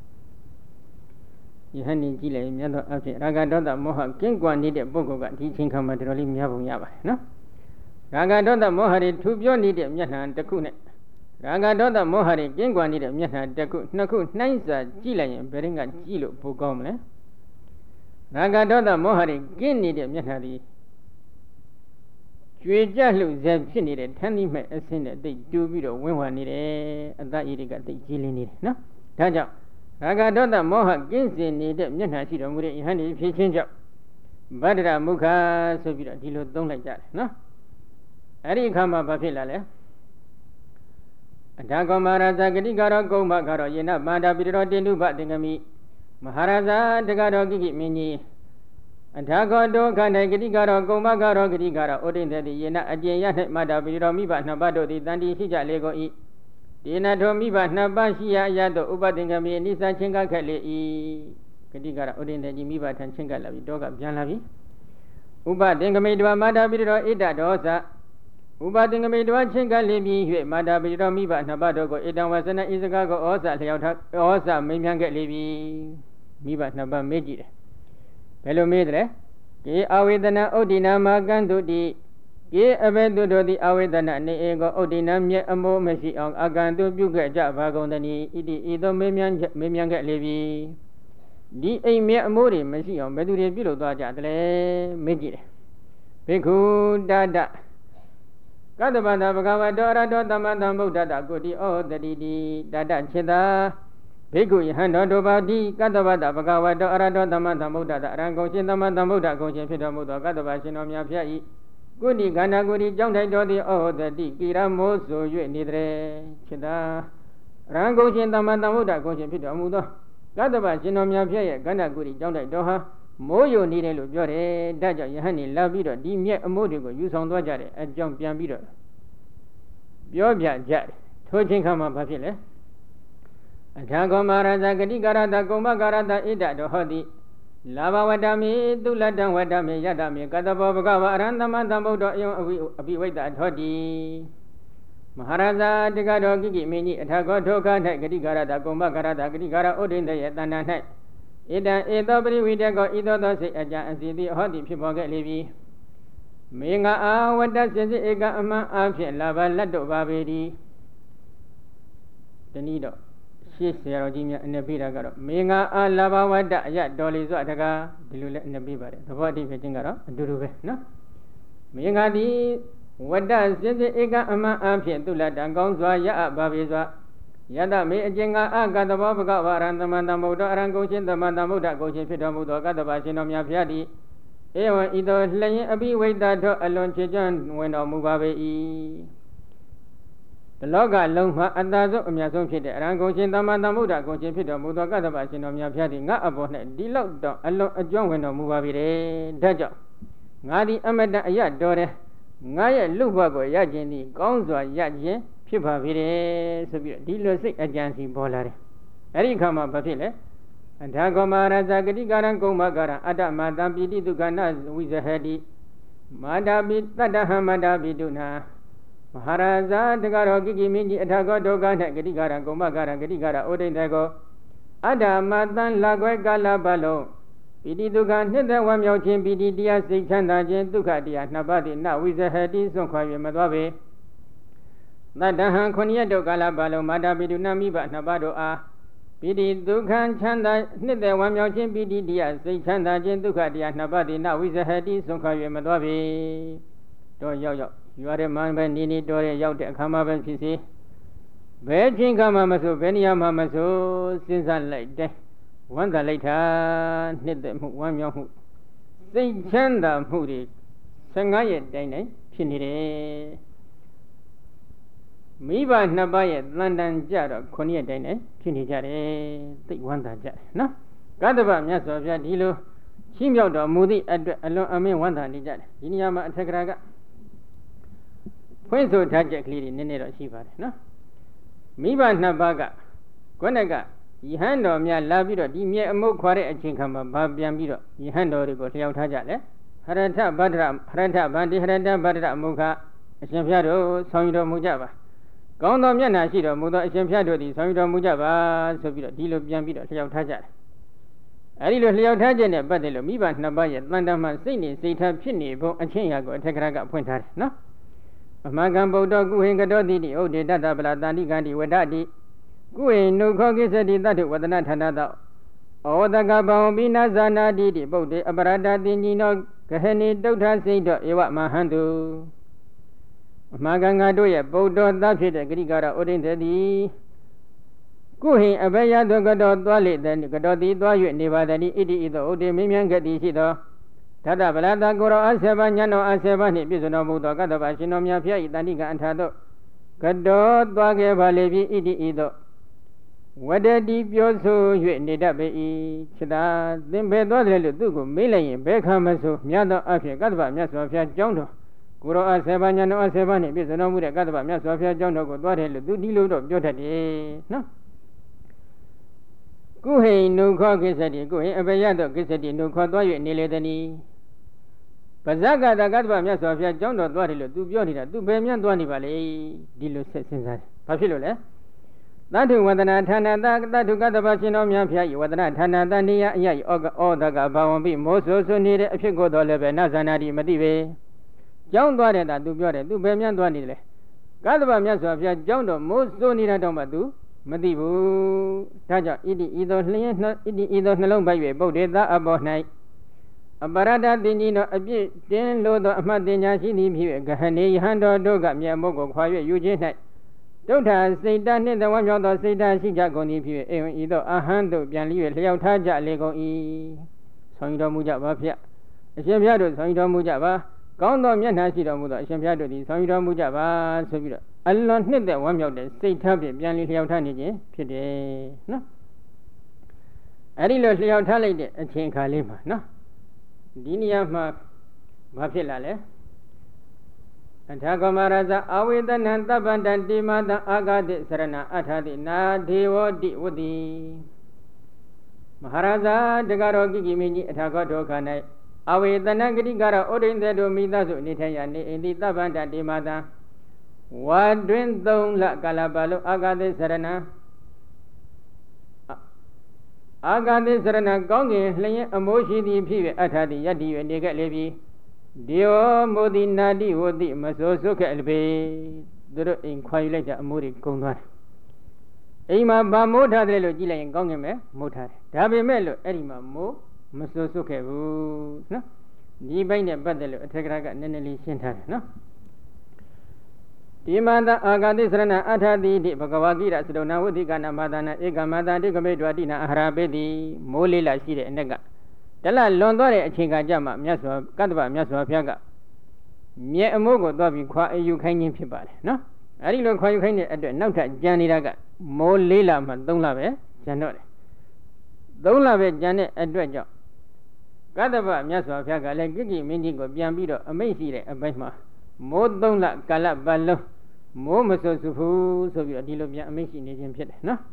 လဲ။ယဟန်ဒီကြည့်လိုက်မြတ်သောအဖြစ်ရာဂဒေါသမောဟကင်းကွာနေတဲ့ပုဂ္ဂိုလ်ကဒီချိန်ခါမှာတော်တော်လေးများပုံရပါတယ်နော်။ရာဂဒေါသမောဟတွေထူပြောနေတဲ့မျက်နှာတစ်ခုနဲ့ရာဂဒေါသမောဟတွေကင်းကွာနေတဲ့မျက်နှာတစ်ခုနှစ်ခုနှိုင်းစာကြည့်လိုက်ရင်ဘယ်ရင်ကကြည့်လို့ပိုကောင်းမလဲရာဂဒေါသမောဟတွေကင်းနေတဲ့မျက်နှာဒီကျွေကြလှုပ်ဇက်ဖြစ်နေတဲ့ထန်းသီးမဲ့အစင်းနဲ့တိတ်တူးပြီးတော့ဝင်းဝါနေတယ်အတ္တဣရိကတိတ်ကြည်လင်းနေတယ်နော်ဒါကြောင့်ရာဂဒေါသမောဟကင်းစင်နေတဲ့မျက်နှာရှိတော်မူတဲ့ယဟန်ဒီဖြစ်ခြင်းကြောင့်ဗဒ္ဒရမုခဆိုပြီးတော့ဒီလိုသုံးလိုက်ကြတယ်နော်အဲ့ဒီအခါမှာဘာဖြစ်လာလဲအထာဂောမဟာရာဇဂတိကာရောကုမ္ဘကာရောယေနမန္တာပိတရောတင်တုဘတင်္ဂမိမဟာရာဇတကတော်ကိကိမင်းကြီးအထာဂောဒုက္ခ၌ဂတိကာရောကုမ္ဘကာရောဂတိကာရောဩဒိန်တေယေနအကျဉ်ရ၌မန္တာပိတရောမိဘနှစ်ပါးတို့သည်တန်တီရှိကြလေကုန်၏ဒီနထောမိဘနှစ်ပါးရှိရာအရသို့ဥပတင်္ဂမိနိစ္စချင်းကခက်လေ၏ဂတိကာရောဩဒိန်တေကြီးမိဘထံချင်းကပ်လာပြီတောကပြန်လာပြီဥပတင်္ဂမိတဝမန္တာပိတရောဣဒဒောသဥပတင်္ဂမိတဝချင်းကလေးပြီး၍မာတာပိတော်မိဘနှစ်ပါးတို့ကိုဧတံဝဆနဣဇကကိုဩဇလျောက်ထဩဇမိန်မြန်ခဲ့လေပြီမိဘနှစ်ပါးမေးကြည့်တယ်ဘယ်လိုမေးတယ်ကေအဝေဒနာဥဒိနာမကံတုတိကေအဘေတုတို့သည်အဝေဒနာနေဧကိုဥဒိနာမြဲအမိုးမရှိအောင်အကံတုပြုခဲ့ကြပါကုန်တည်းဣတိဤသို့မေးမြန်ခဲ့လေပြီဒီအိမ်မြဲအမိုးတွေမရှိအောင်ဘယ်သူတွေပြုလုပ်သွားကြသလဲမေးကြည့်တယ်ဘိက္ခုတတကတ္တဗန္တဘဂဝတောအရဟတောသမ္မာသမ္ဗုဒ္ဓတကိုတိဩတတိတိတတจิตာဘိက္ခုယဟန်တော်တို့ပါတိကတ္တဗတ္တဘဂဝတောအရဟတောသမ္မာသမ္ဗုဒ္ဓတအရဟံကုန်ရှင်သမ္မာသမ္ဗုဒ္ဓကုန်ရှင်ဖြစ်တော်မူသောကတ္တဗရှင်တော်မြတ်ဖျားဤကုဏိခန္ဓာကိုယ်ဤကြောင့်ထိုက်တော်သည်ဩတတိကိရမောဆို၍နေတယ်จิตာအရဟံကုန်ရှင်သမ္မာသမ္ဗုဒ္ဓကုန်ရှင်ဖြစ်တော်မူသောကတ္တဗရှင်တော်မြတ်ဖျားရဲ့ခန္ဓာကိုယ်ဤကြောင့်ထိုက်တော်ဟာမိုးယိုနေတယ်လို့ပြောတယ်ဒါကြောင့်ယဟန်နေလာပြီးတော့ဒီမြက်အမိုးတွေကိုယူဆောင်သွားကြတယ်အကြောင်းပြန်ပြီးတော့ပြောပြကြတယ်ထိုချင်းခါမှာဘာဖြစ်လဲအထာဂောမဟာရာဇဂတိကာရတကုမ္ဘကာရတဣဒတောဟောတိလာဘဝတ္တမိသူလတ္တဝတ္တမိယတ္တမိကတ္တဘောဘဂဝအရဟံသမ္မာသမ္ဗုဒ္ဓအယံအဘိဝိတ္တထောတိမဟာရာဇတကတော်ကိကိမင်းကြီးအထာဂောဒုက္ခ၌ဂတိကာရတကုမ္ဘကာရတဂတိကာရဥဒိန္တရဲ့တဏ္ဍာ၌ဣတံဧသောပရိဝိတကောဤသောသောစိတ်အကြံအစီတိဟောတိဖြစ်ပေါ်ခဲ့လေပြီမေငါအာဝတ္တစင်စစ်ဧကအမှန်အဖြစ်လာဘလက်တို့ပါပေသည်တနည်းတော့ရှေ့ဆရာတော်ကြီးများအနေပြတာကတော့မေငါအာလာဘဝတ္တအရတော်လီစွာတကားဒီလိုလဲအနေပြပါတယ်သဘောအတိဖြစ်ခြင်းကတော့အတူတူပဲနော်မေငါသည်ဝတ္တစင်စစ်ဧကအမှန်အဖြစ်သူလတ္တကောင်းစွာရအပ်ပါပေစွာယတမေအကျင့်ကအကတ္တဘောဘဂဝါရံသမ္မာသမ္ဗုဒ္ဓအရဟံကုန်ရှင်သမ္မာသမ္ဗုဒ္ဓကုန်ရှင်ဖြစ်တော်မူသောကတ္တဗရှင်တော်မြတ်ဖျားသည်ဧဝံဤသို့လျင်အဘိဝိတ္တထောအလွန်ချေကျွမ်းဝင်တော်မူပါပေ၏တလောကလုံးမှာအတ္တဆုံးအမြတ်ဆုံးဖြစ်တဲ့အရဟံကုန်ရှင်သမ္မာသမ္ဗုဒ္ဓကုန်ရှင်ဖြစ်တော်မူသောကတ္တဗရှင်တော်မြတ်ဖျားသည်ငါအပေါ်၌ဒီလောက်တော့အလွန်အကျွမ်းဝင်တော်မူပါပေတယ်ဒါကြောင့်ငါသည်အမတန်အရတော်တယ်ငါရဲ့လူဘဝကိုရခြင်းသည်ကောင်းစွာရခြင်းဖြစ်ပါပေတယ်ဆိုပြီးတော့ဒီလိုစိတ်အကြံစီပေါ်လာတယ်အဲ့ဒီအခါမှာဘာဖြစ်လဲအထာဂောမဟာရာဇဂတိကာရံကုမ္ဘကာရံအတ္တမတံပိတိဒုက္ခနာဝိဇဟတိမာတာပိတတ္တဟမတာပိတုနာမဟာရာဇတကရောကိကိမင်းကြီးအထာဂောဒုက္ခ၌ဂတိကာရံကုမ္ဘကာရံဂတိကာရဩဒိဋ္ဌကောအတ္တမတံလာခွဲကာလပတ်လုံးပိတိဒုက္ခနှစ်သက်ဝမ်းမြောက်ခြင်းပိတိတရားစိတ်ချမ်းသာခြင်းဒုက္ခတရားနှစ်ပါးသည်နဝိဇဟတိစွန့်ခွာ၍မသွားပေတတ္တဟံခொနည်းတုကာလပတ်လုံးမာတာပိတုနာမိဘနှစ်ပါးတို့အားပိတိဒုက္ခချမ်းသာနှစ်သက်ဝမ်းမြောက်ခြင်းပိတိတရားစိတ်ချမ်းသာခြင်းဒုက္ခတရားနှစ်ပါးသည်နဝိဇဟတိစွန့်ခွာ၍မသွားပေတော့ရောက်ရွာတဲ့မှန်ပဲနေနေတော်တဲ့ရောက်တဲ့အခါမှာပဲဖြစ်စေဘယ်ချင်းကမှမဆိုဘယ်နေရာမှမဆိုစဉ်းစားလိုက်တဲ့ဝမ်းသာလိုက်တာနှစ်သက်မှုဝမ်းမြောက်မှုစိတ်ချမ်းသာမှုတွေ15ရက်တိုင်းတိုင်းဖြစ်နေတယ်မိဘနှစ်ပါးရဲ့တန်တန်ကြတော့9ရက်တိုင်းတိုင်းဖြစ်နေကြတယ်သိဝမ်းသာကြတယ်နော်ကတ္တဗမြတ်စွာဘုရားဒီလိုရှင်းပြောက်တော်မူသည့်အတွက်အလွန်အမင်းဝမ်းသာနေကြတယ်ဒီနေရာမှာအထက်ကရာကဖွင့်ဆိုထားချက်ကလေးတွေနည်းနည်းတော့ရှိပါတယ်နော်မိဘနှစ်ပါးကခုနကယဟန်တော်များလာပြီးတော့ဒီမြေအမုတ်ခွာတဲ့အချိန်ခါမှာဗာပြန်ပြီးတော့ယဟန်တော်တွေကိုလျှောက်ထားကြတယ်ဟရထဗဒ္ဒရဟရထဗန္တိဟရထဗဒ္ဒရအမုခအရှင်ဘုရားတို့ဆောင်ယူတော်မူကြပါကောင်းသောမျက်နှာရှိတော်မူသောအရှင်ဘုရားတို့သည်ဆောင်ယူတော်မူကြပါဆိုပြီးတော့ဒီလိုပြန်ပြီးတော့လျှောက်ထားကြတယ်အဲဒီလိုလျှောက်ထားခြင်းနဲ့ပတ်သက်လို့မိဘနှစ်ပါးရဲ့တန်တမ်းမှစိတ်နေစိတ်ထားဖြစ်နေပုံအချင်းရာကိုအထက်ကရာကဖွင့်ထားတယ်နော်အမကံဗုဒ္ဓကုဟိကတောတိတိဥဒေတတပလာတန္တိကံတိဝဒတိကုဟိနုခောကိစ္စတိတတ္ထဝဒနာဌာနတောဩဝတကပံပိနာဇာနာတိတိပုဒ္ဒေအပရတတင်ကြီးနောဂဟဏိတုဋ္ဌစိတ်တော်ဧဝမဟန္တုအမကံငါတို့ရဲ့ဗုဒ္ဓသဖြစ်တဲ့ဂရိကာရဥဒိဋ္ဌတိကုဟိအဘယသောကတော်သွားလေတဲ့ကတော်သည်သွား၍နေပါသည်ဣတိဤသို့ဥဒေမင်းမြန်းကတိရှိသောဓတ္တဗလာတကိုရောအဆေဘညံတော်အဆေဘနှင့်ပြည့်စုံတော်မူသောကတ္တဗရှင်တော်မြတ်ဖျားဤတဏိကအထာသို့ကတော်သွားခဲ့ပါလေပြီဣတိဤသို့ဝတ္တတိပြောဆို၍နေတတ်ပေ၏ခြေသာသင်ဘယ်သွားတယ်လို့သူ့ကိုမေးလိုက်ရင်ဘယ်ခါမဆိုမြတ်သောအဖြစ်ကတ္တဗမြတ်စွာဘုရားကြောင်းတော်ကိုရောအဆေဘညံတော်အဆေဘနှင့်ပြည့်စုံတော်မူတဲ့ကတ္တဗမြတ်စွာဘုရားကြောင်းတော်ကိုသွားတယ်လို့သူဒီလိုတော့ပြောတတ်တယ်နော်ကုဟိနုခောကိစ္စတိကုဟိအဘယသောကိစ္စတိနုခောသွား၍နေလေသည်ပဇဂတကတ္တဗမြတ်စွာဘုရားကျောင်းတော်သွားတယ်လို့သူပြောနေတာသူဘယ်မြတ်သွားနေပါလဲဒီလိုဆက်စဉ်းစားတယ်ဘာဖြစ်လို့လဲသတ္ထုဝဒနာဌာနတသတ္ထုကတ္တဗရှင်တော်မြတ်ဖျားဤဝဒနာဌာနတနေယအယဤဩဒကဘာဝံပိမောဆိုဆိုနေတဲ့အဖြစ်ကိုတော့လည်းပဲနဇာနာတိမသိပဲကျောင်းသွားတယ်တာသူပြောတယ်သူဘယ်မြတ်သွားနေတယ်လဲကတ္တဗမြတ်စွာဘုရားကျောင်းတော်မိုးဆိုနေတာတော့မှသူမသိဘူးဒါကြောင့်ဣတိဤသို့လျင်ဣတိဤသို့နှလုံးပိုက်၍ပုဒ္ဒေသအဘော၌အပရဒတင်ကြီးတော်အပြည့်တင်းလို့သောအမှတ်တင်ညာရှိသည်ဖြစ်၍ဂဟဏေယဟန်တော်တို့ကမြတ်မုတ်ကိုခွာ၍ယူခြင်း၌ဒုဋ္ဌာစိတ်တနှင့်တဝမ်းမြောက်သောစိတ်တရှိကြကုန်သည်ဖြစ်၍အေဝံဤသို့အဟံတို့ပြန်လျ၍လျှောက်ထားကြလေကုန်၏ဆောင်ယူတော်မူကြပါဖျက်အရှင်ဘုရားတို့ဆောင်ယူတော်မူကြပါကောင်းသောမျက်နှာရှိတော်မူသောအရှင်ဘုရားတို့သည်ဆောင်ယူတော်မူကြပါဆိုပြီးတော့အလွန်နှစ်သက်ဝမ်းမြောက်တဲ့စိတ်ထားဖြင့်ပြန်လျှောက်ထားနေခြင်းဖြစ်တယ်နော်အဲ့ဒီလိုလျှောက်ထားလိုက်တဲ့အချိန်ခါလေးမှာနော်ဒီနေရာမှာဘာဖြစ်လာလဲအထာကမရဇအဝေဒနံတပ္ပန္တတိမတံအာဂတိစရဏအထာတိနာဒေဝတိဝတိမဟာရဇတကရောကိကိမင်းကြီးအထာကဒုက္ခ၌အဝေဒနံဂတိကရဩဒိန်တေတို့မိသားစုနေထိုင်ရနေအိန္တိတပ္ပန္တတိမတံဝါတွင်3လကာလပတ်လုံးအာဂတိစရဏအာဂတိစရဏကောင်းကင်လျင်အမိုးရှိသည်ဖြစ်၍အထာတိယတ္တိ၍နေခဲ့လေပြီဒေဝမိုတိနာတိဝတိမဆိုးဆုခဲ့လေပြီသူတို့အိမ်ခွာယူလိုက်တဲ့အမိုးတွေကုန်သွားတယ်အိမ်မှာဗာမိုးထားတယ်လို့ကြည့်လိုက်ရင်ကောင်းကင်ပဲမိုးထားတယ်ဒါပေမဲ့လို့အဲ့ဒီမှာမိုးမဆိုးဆုခဲ့ဘူးနော်ဒီဘိုင်းနဲ့ပတ်သက်လို့အထက်ကကနည်းနည်းလေးရှင်းထားတယ်နော်ဒီမန္တအာဂတိစရဏအထာတိတိဘဂဝါဂိရသဒုဏဝတိကနာမသနာဧကမန္တတိကမေတ္တဝတိနာအဟရပေတိမိုးလေးလာရှိတဲ့အ낵ကတလလွန်သွားတဲ့အချိန်ကကြမှာမြတ်စွာကတ္တဗမြတ်စွာဘုရားကမြဲအမိုးကိုသွားပြီးခွာအယူခိုင်းခြင်းဖြစ်ပါတယ်နော်အဲဒီလိုခွာယူခိုင်းတဲ့အတွက်နောက်ထပ်ကြံနေတာကမိုးလေးလာမှ3လပဲကြံတော့တယ်3လပဲကြံတဲ့အတွက်ကြောင့်ကတ္တဗမြတ်စွာဘုရားကလည်းကိကိမင်းကြီးကိုပြန်ပြီးတော့အမိန့်ရှိတဲ့အပိုင်းမှာမိုး3လကာလပတ်လုံးမိုးမဆိုးစုဘူးဆိုပြီးတော့ဒီလိုပြန်အမိန့်ရှိနေခြင်းဖြစ်တယ်နော်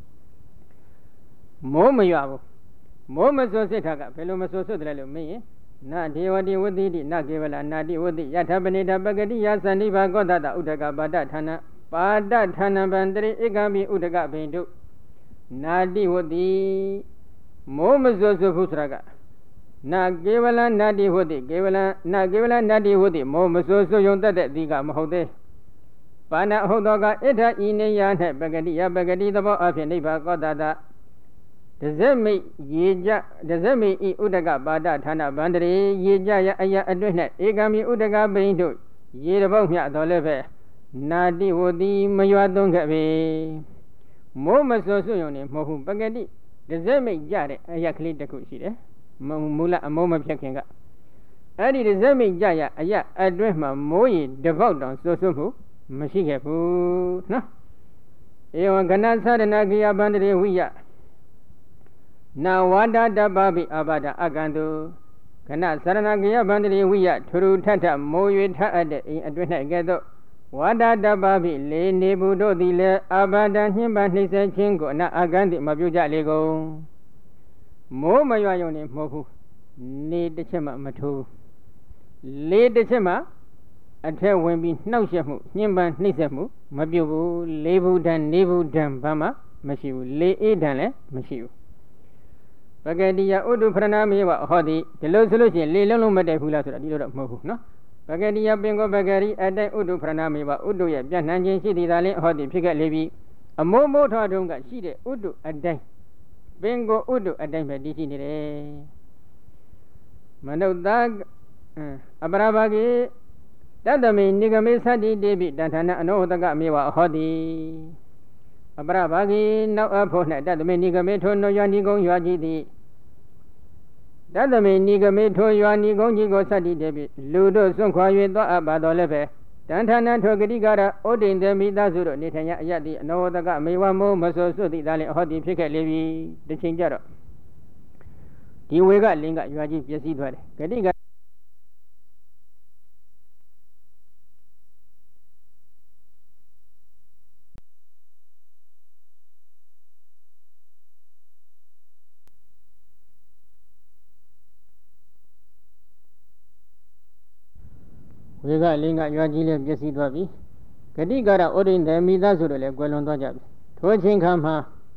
မိုးမရွာဘူးမိုးမဆိုးစစ်ထားကဘယ်လိုမဆိုးဆွတ်တယ်လို့မင်းရင်နာဒေဝတိဝတိတိနကေဝလနာတိဝတိယထပဏိတပဂတိယသန္တိဘာကောတတဥဒကပါဒဌာနပါဒဌာနဗန္တရိဧကမိဥဒကဘိန္တုနာတိဝတိမိုးမဆိုးဆွဘူးဆိုတာကနာကေဝလနာတိဝတိကေဝလနာကေဝလနာတိဝတိမိုးမဆိုးဆွယုံတတ်တဲ့ဒီကမဟုတ်သေးပါဏဟုတ်သောကဣထဤနေယ၌ပဂတိယပဂတိသဘောအဖြစ်နိဗ္ဗာကောတတတဇက်မိတ်ရေကြတဇက်မိတ်ဤဥဒကပါဒဌာနဗန္တရေရေကြရအယအတွင်း၌ဧကမိဥဒကဘိန်းတို့ရေတပုတ်မြတော်လည်းပဲနာတိဝတိမရွာသွန်းခဲ့ပေမိုးမဆိုးဆွယုံနေမဟုတ်ဘူးပဂတိတဇက်မိတ်ကြတဲ့အယကလေးတစ်ခုရှိတယ်မူလအမိုးမဖြတ်ခင်ကအဲ့ဒီတဇက်မိတ်ကြရအယအတွင်းမှာမိုးရေတပေါက်တောင်ဆိုးဆွမှုမရှိခဲ့ဘူးနော်ဧဝံကဏသရဏကိယဗန္တရေဝိယနာဝါဒတပပိအဘာဒအကံတုခဏသရဏကိယဗန္တရေဝိယထူထထမိုး၍ထအပ်တဲ့အိမ်အတွင်း၌ကဲ့သို့ဝါဒတပပိလေနေဘူးတို့သည်လည်းအဘာဒညှဉ်းပန်းနှိမ့်ဆက်ခြင်းကိုအနာအကံတိမပြုကြလေကုန်မိုးမရွာရုံနဲ့မဟုတ်ဘူးနေတစ်ချက်မှမထိုးလေတစ်ချက်မှအထက်ဝင်ပြီးနှောက်ယှက်မှုညှဉ်းပန်းနှိမ့်ဆက်မှုမပြုတ်ဘူးလေဘူးတန်နေဘူးတန်ဘာမှမရှိဘူးလေအေးတန်လည်းမရှိဘူးပဂတိယဥဒုဖရဏမေဝဟောတိဒီလိုဆိုလို့ရှိရင်လေလုံးလုံးမတည့်ဘူးလားဆိုတာဒီလိုတော့မဟုတ်ဘူးနော်ဂတိယပင်ကိုပဂရိအတိုင်ဥဒုပရဏမေဝဥဒုရဲ့ပြန့်နှံ့ခြင်းရှိသည်သာလျှင်ဟောသည်ဖြစ်ခဲ့လေပြီအမိုးမိုးထွားတုန်းကရှိတဲ့ဥဒုအတိုင်ပင်ကိုဥဒုအတိုင်ပဲတည်ရှိနေတယ်မနုဿအပရဘာဂိတတမေနိဂမေသတ္တိတေပိတဏ္ဍနာအနောဟတကမေဝဟောတိအပရဘာဂိနောက်အဖို့၌တတမေနိဂမေထိုနောယနိကုံရွာကြည့်သည်တတမေနိဂမေထိုရွာနိကုံကြီးကိုသတ္တိတေပိလူတို့စွန့်ခွာ၍သွားအပ်ပါတော်လည်းပဲတဏ္ဍနာထိုဂတိကာရဩဒိန်တေမိသားစုတို့နေထိုင်ရအယတ္တိအနောဟတကမေဝမောမဆိုစွတ်သည်ဒါလည်းဟောတိဖြစ်ခဲ့လေပြီတစ်ချိန်ကြတော့ဒီဝေကလင်္ကရွာကြီးပျက်စီးသွားတယ်ဂတိကဝေကလင်္ကရွာကြီးလည်းပျက်စီးသွားပြီဂတိကာရဩဒိန်တေမိသားစုတို့လည်းကွယ်လွန်သွားကြပြီထိုအချိန်ခါမှာ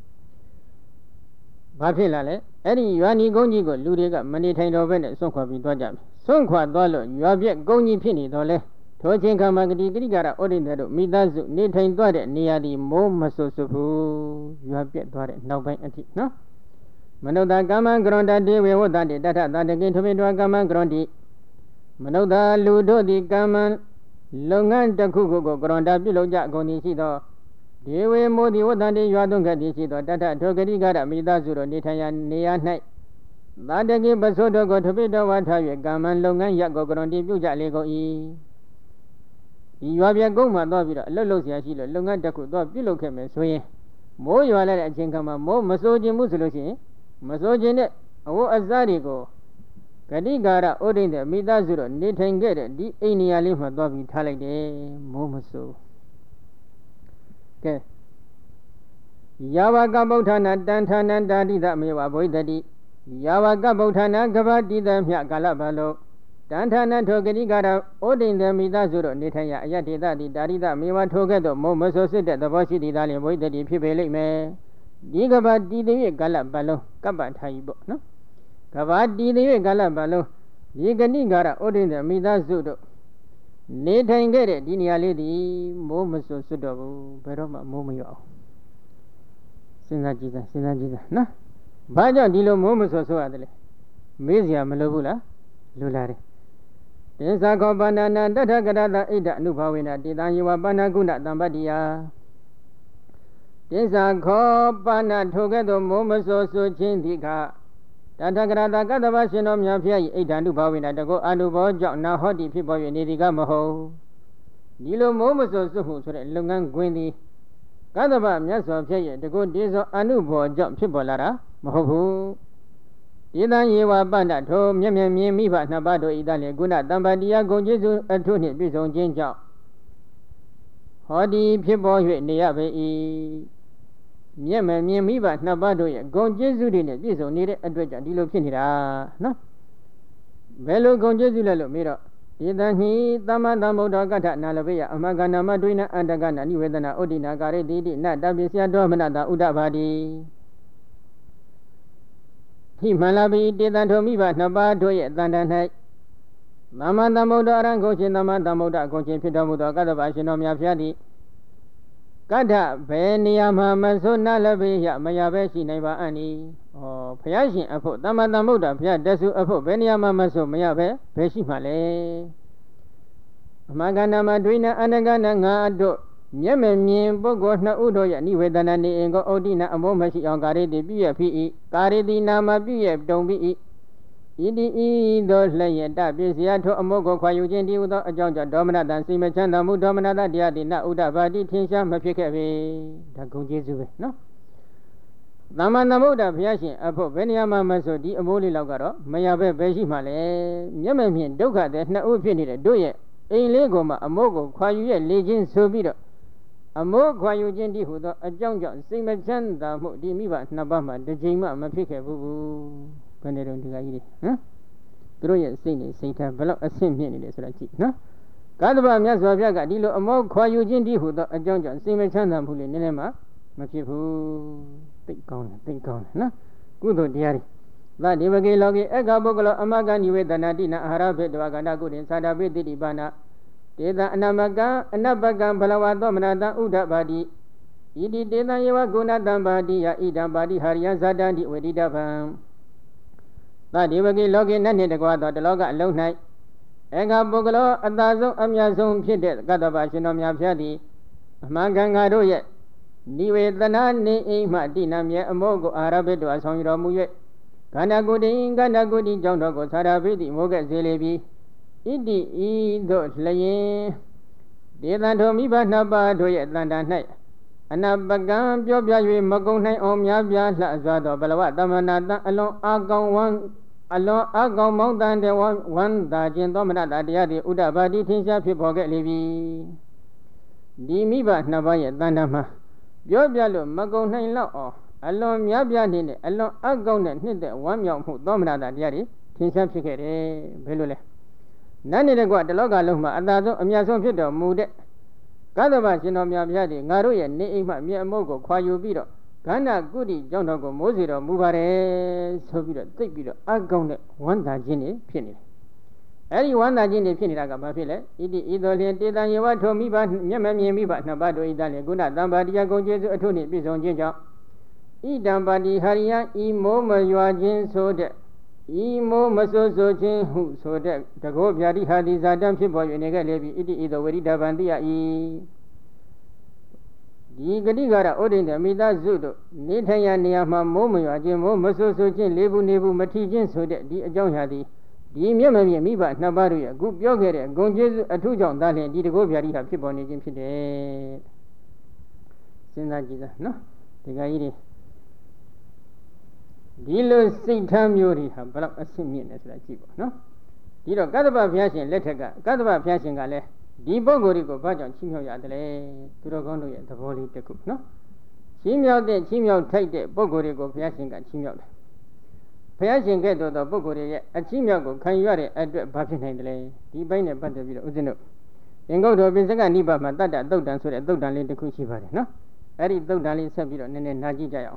ဘာဖြစ်လာလဲအဲ့ဒီရွာနီကုန်းကြီးကိုလူတွေကမနေထိုင်တော့ဘဲနဲ့စွန့်ခွာပြီးသွားကြပြီစွန့်ခွာသွားလို့ရွာပြက်ကုန်းကြီးဖြစ်နေတော့လဲထိုအချိန်ခါမှာဂတိကာရဩဒိန်တေတို့မိသားစုနေထိုင်သွားတဲ့နေရာဒီမိုးမဆူဆူဘူးရွာပြက်သွားတဲ့နောက်ပိုင်းအထိနော်မနုဿကမ္မံကရွန်တတေဝေဝတ္တတေတထသတကိထမေတောကမ္မံကရွန်တိမနုဿလူတို့သည်ကမ္မံလုပ်ငန်းတစ်ခုခုကိုကရွန်တာပြုလုပ်ကြကုန်သည်ရှိသောဒေဝေမိုးသည်ဝတ္တတေရွာသွန်းခဲ့သည်ရှိသောတထထိုဂတိကာရမိသားစုတို့နေထိုင်ရာနေရာ၌သာတကိပစိုးတို့ကိုထပိတော်ဝါထား၍ကမ္မံလုပ်ငန်းရပ်ကိုကရွန်တီပြုကြလေကုန်၏ဒီရွာပြကုန်းမှာသွားပြီးတော့အလုပ်လုပ်เสียရှိလို့လုပ်ငန်းတစ်ခုသွားပြုလုပ်ခဲ့မယ်ဆိုရင်မိုးရွာလာတဲ့အချိန်ခါမှာမိုးမစိုးခြင်းမှုဆိုလို့ရှိရင်မစိုးခြင်းတဲ့အဝတ်အစားတွေကိုဂတိကာရဩဒိန်တဲ့မိသားစုတို့နေထိုင်ခဲ့တဲ့ဒီအိမ်နေရာလေးမှာသွားပြီးထားလိုက်တယ်မိုးမစိုးကဲယာဝကဗုဒ္ဓနာတန်ထာနန္တာတိသမေဝဘိဒတိယာဝကဗုဒ္ဓနာကဗတိသမြကာလဘလောတန်ထာနထိုဂတိကာရဩဒိန်တဲ့မိသားစုတို့နေထိုင်ရအယတ္တိတတိတာရိသမေဝထိုကဲ့သို့မိုးမစိုးစစ်တဲ့သဘောရှိသည်သာလျှင်ဘိဒတိဖြစ်ပေလိမ့်မယ်ဒီကဗတိတိကာလဘလောကပ္ပထားကြီးပေါ့နော်ကဘာတီတိ၍ကာလပတ်လုံးဒီဂတိကာရဩဒိန်တဲ့မိသားစုတို့နေထိုင်ခဲ့တဲ့ဒီနေရာလေးဒီမိုးမဆူစွတ်တော့ဘူးဘယ်တော့မှမိုးမရွအောင်စဉ်းစားကြည့်နော်ဘာကြောင့်ဒီလိုမိုးမဆူဆိုရတယ်လဲမေးစရာမလိုဘူးလားလိုလာတယ်တေသခောပန္နနာတထကရတဣဒအနုဘဝေနတေတံယေဝပန္နကုဏတံပတ္တိယတေသခောပန္နထိုကဲ့သို့မိုးမဆူဆိုခြင်းဒီခတထကရတကတ္တဗရှင်တော်မြတ်ဖျား၏ဣဒံတုဘဝိနာတကောအနုဘောကြောင့်နာဟောတိဖြစ်ပေါ်၍နေသည်ကမဟုတ်ဒီလိုမိုးမဆိုစွမှုဆိုတဲ့လုပ်ငန်းခွင်သည်ကတ္တဗမြတ်စွာဘုရားရဲ့တကောတေဇောအနုဘောကြောင့်ဖြစ်ပေါ်လာတာမဟုတ်ဘူးဒီတန်ယေဝပန္နထိုမြင့်မြင့်မြင်မိဘနှစ်ပါးတို့ဤတလည်းကုဏတံပတ္တိယဂုံကျေးဇူးအထုနှင့်ပြည့်စုံခြင်းကြောင့်ဟောဒီဖြစ်ပေါ်၍နေရပေ၏မြင့်မြင်မိဘနှစ်ပါးတို့ရဲ့ဂုံကျေးဇူးတွေနဲ့ပြည့်စုံနေတဲ့အတွက်ကြောင့်ဒီလိုဖြစ်နေတာနော်ဘယ်လိုဂုံကျေးဇူးလဲလို့မေးတော့ဒီတန်ဟိသမ္မာသမ္ဗုဒ္ဓကထနာလဘေယအမကနာမဒွိနအန္တကနာနိဝေဒနာဥဒိနာကာရေတိတိနတပိစယတောမနတာဥဒ္ဒဘာတိဟိမန္လပိတေတံထိုမိဘနှစ်ပါးတို့ရဲ့တန်တန်၌သမ္မာသမ္ဗုဒ္ဓအရဟံဂုံရှင်သမ္မာသမ္ဗုဒ္ဓဂုံရှင်ဖြစ်တော်မူသောကတ္တဗရှင်တော်မြတ်ဖျားသည်ကတ္ထဘယ်နေရာမှာမဆိုနာလဘေယမရပဲရှိနိုင်ပါအံ့ဤဩဘုရားရှင်အဖို့သမ္မာသမ္ဗုဒ္ဓဘုရားတဆူအဖို့ဘယ်နေရာမှာမဆိုမရပဲဘယ်ရှိမှလဲအမကနာမဒွိနအန္တကနာငါတို့မျက်မမြင်ပုဂ္ဂိုလ်နှစ်ဦးတို့ရဲ့နိဝေဒနာနေအင်ကိုဩဒိနာအမောမရှိအောင်ကာရိတိပြည့်ရဖြစ်၏ကာရိတိနာမပြည့်ရတုံပြီး၏ဣတိဤသောလျက်တပြည့်စရာထိုအမောကိုခွာယူခြင်းတည်းဟူသောအကြောင်းကြောင့်ဒေါမနတံစိမချမ်းသာမှုဒေါမနတတရားတိနဥဒ္ဒဘာတိထင်ရှားမဖြစ်ခဲ့ပေဒါဂုံကျေးဇူးပဲနော်သမ္မာသမ္ဗုဒ္ဓဘုရားရှင်အဖို့ဘယ်နေရာမှာမဆိုဒီအမိုးလေးလောက်ကတော့မရပဲရှိမှလဲမျက်မမြင်ဒုက္ခတဲ့နှစ်ဦးဖြစ်နေတဲ့တို့ရဲ့အိမ်လေးကိုမှအမိုးကိုခွာယူရလေခြင်းဆိုပြီးတော့အမိုးခွာယူခြင်းတည်းဟူသောအကြောင်းကြောင့်စိမချမ်းသာမှုဒီမိဘနှစ်ပါးမှာတစ်ချိန်မှမဖြစ်ခဲ့ဘူးဘယ်နေတော့ဒီကကြီးတွေဟမ်သူတို့ရဲ့စိတ်နဲ့စိတ်ထားဘယ်လောက်အဆင့်မြင့်နေလဲဆိုတာကြည့်နော်ကတ္တဗမြတ်စွာဘုရားကဒီလိုအမောခွာယူခြင်းတည်းဟူသောအကြောင်းကြောင့်စိမချမ်းသာမှုလေးနည်းနည်းမှမဖြစ်ဘူးသိကောင်းတယ်နော်ကုသိုလ်တရားတွေ That Divagi Logi Ega Bogolo Amaga Niwe Danadina Harabe Dwagana Gudin Sadabe Dibana Deda Anamaga Anabaga Balawa Domanada Uda Badi Idi Deda Yewa Guna Dambadi Ya Ida Badi Haria Zadandi Wedidabam That Divagi Logi Nani the Guada the Loga Long Night Ega Bogolo Adazo Amyazum Pide Gadabashinom Yapyadi Magangado yet Niwe Danani Ima Dinam Ye Amogo Arabe do Asongramu Ganagudi Jondogo Sarabidi Moga Zelebi Idi Ido Slaye Dedanto Miba Naba do yet Landan Night Anabagam Jobia Mago Night Omyabia Lazado Balawa Damanada along Agong one along Agong Mountain the one Dajin Dominata Diadi Udabadi Tinsha people get Levi Dimiba Nabaya Dandama Jobialo Mago Night Law Along Yabian along Agon and one young who dominata diari, Tinsha Picare, Belule. None in the Guadaloga Luma, Adazo, Amiazon Pido, Mude. Gadabashinom Yabiadi, Naruya, Neima, Mia Mogo, Quayu Bido, Gana Goody, Jonogo, Moziro, Mubare, Sobido, Tibido, Agon, one Dajini, Penny. Any one Dajini Peniraga Mafile, either than you want to me, but Yamami, but Nabado Italia, Guna, Dambadia, Gojes, Atuni, Bison Ginger. Idambadi Haria, Imo Mayuajin so that Imo Maso Sojin, who so that the go Yadi Hadis Adam Pibo, Nega Levi, either Verida Bandia E. Di Gadigara Odin, Mida Zudo, Nitaya Niama Momayuajin, Maso Sojin, Lebu Nebu Matijin so that the John Hadi, Di Miami, Miba, Nabaria, Good Yogere, Gonjes, a two John Dali, did go Yadi have Pibo Nijim Pide. Sinajida, no? The guy. Dilo Satan Yuri have brought a simian as like Chibo, no? Dilo Gadaba Piashin, Letega, Gadaba Piashin Gale, Dibogorigo, Bajan, Chimio Yadale, Turogondo, the Holy Teku, no? Chimio de Chimio take the Bogorigo, Piashin and Chimio. Piashin get to the Bogori, a Chimio, can you add a Bapin Handle, Dibane Bandavid Uzino. Then go to Visaga Niba Matata, Dodan, so that Dodan let the Kushivari, no? Eddie Dodan Sabiro, and then Naji Jayo.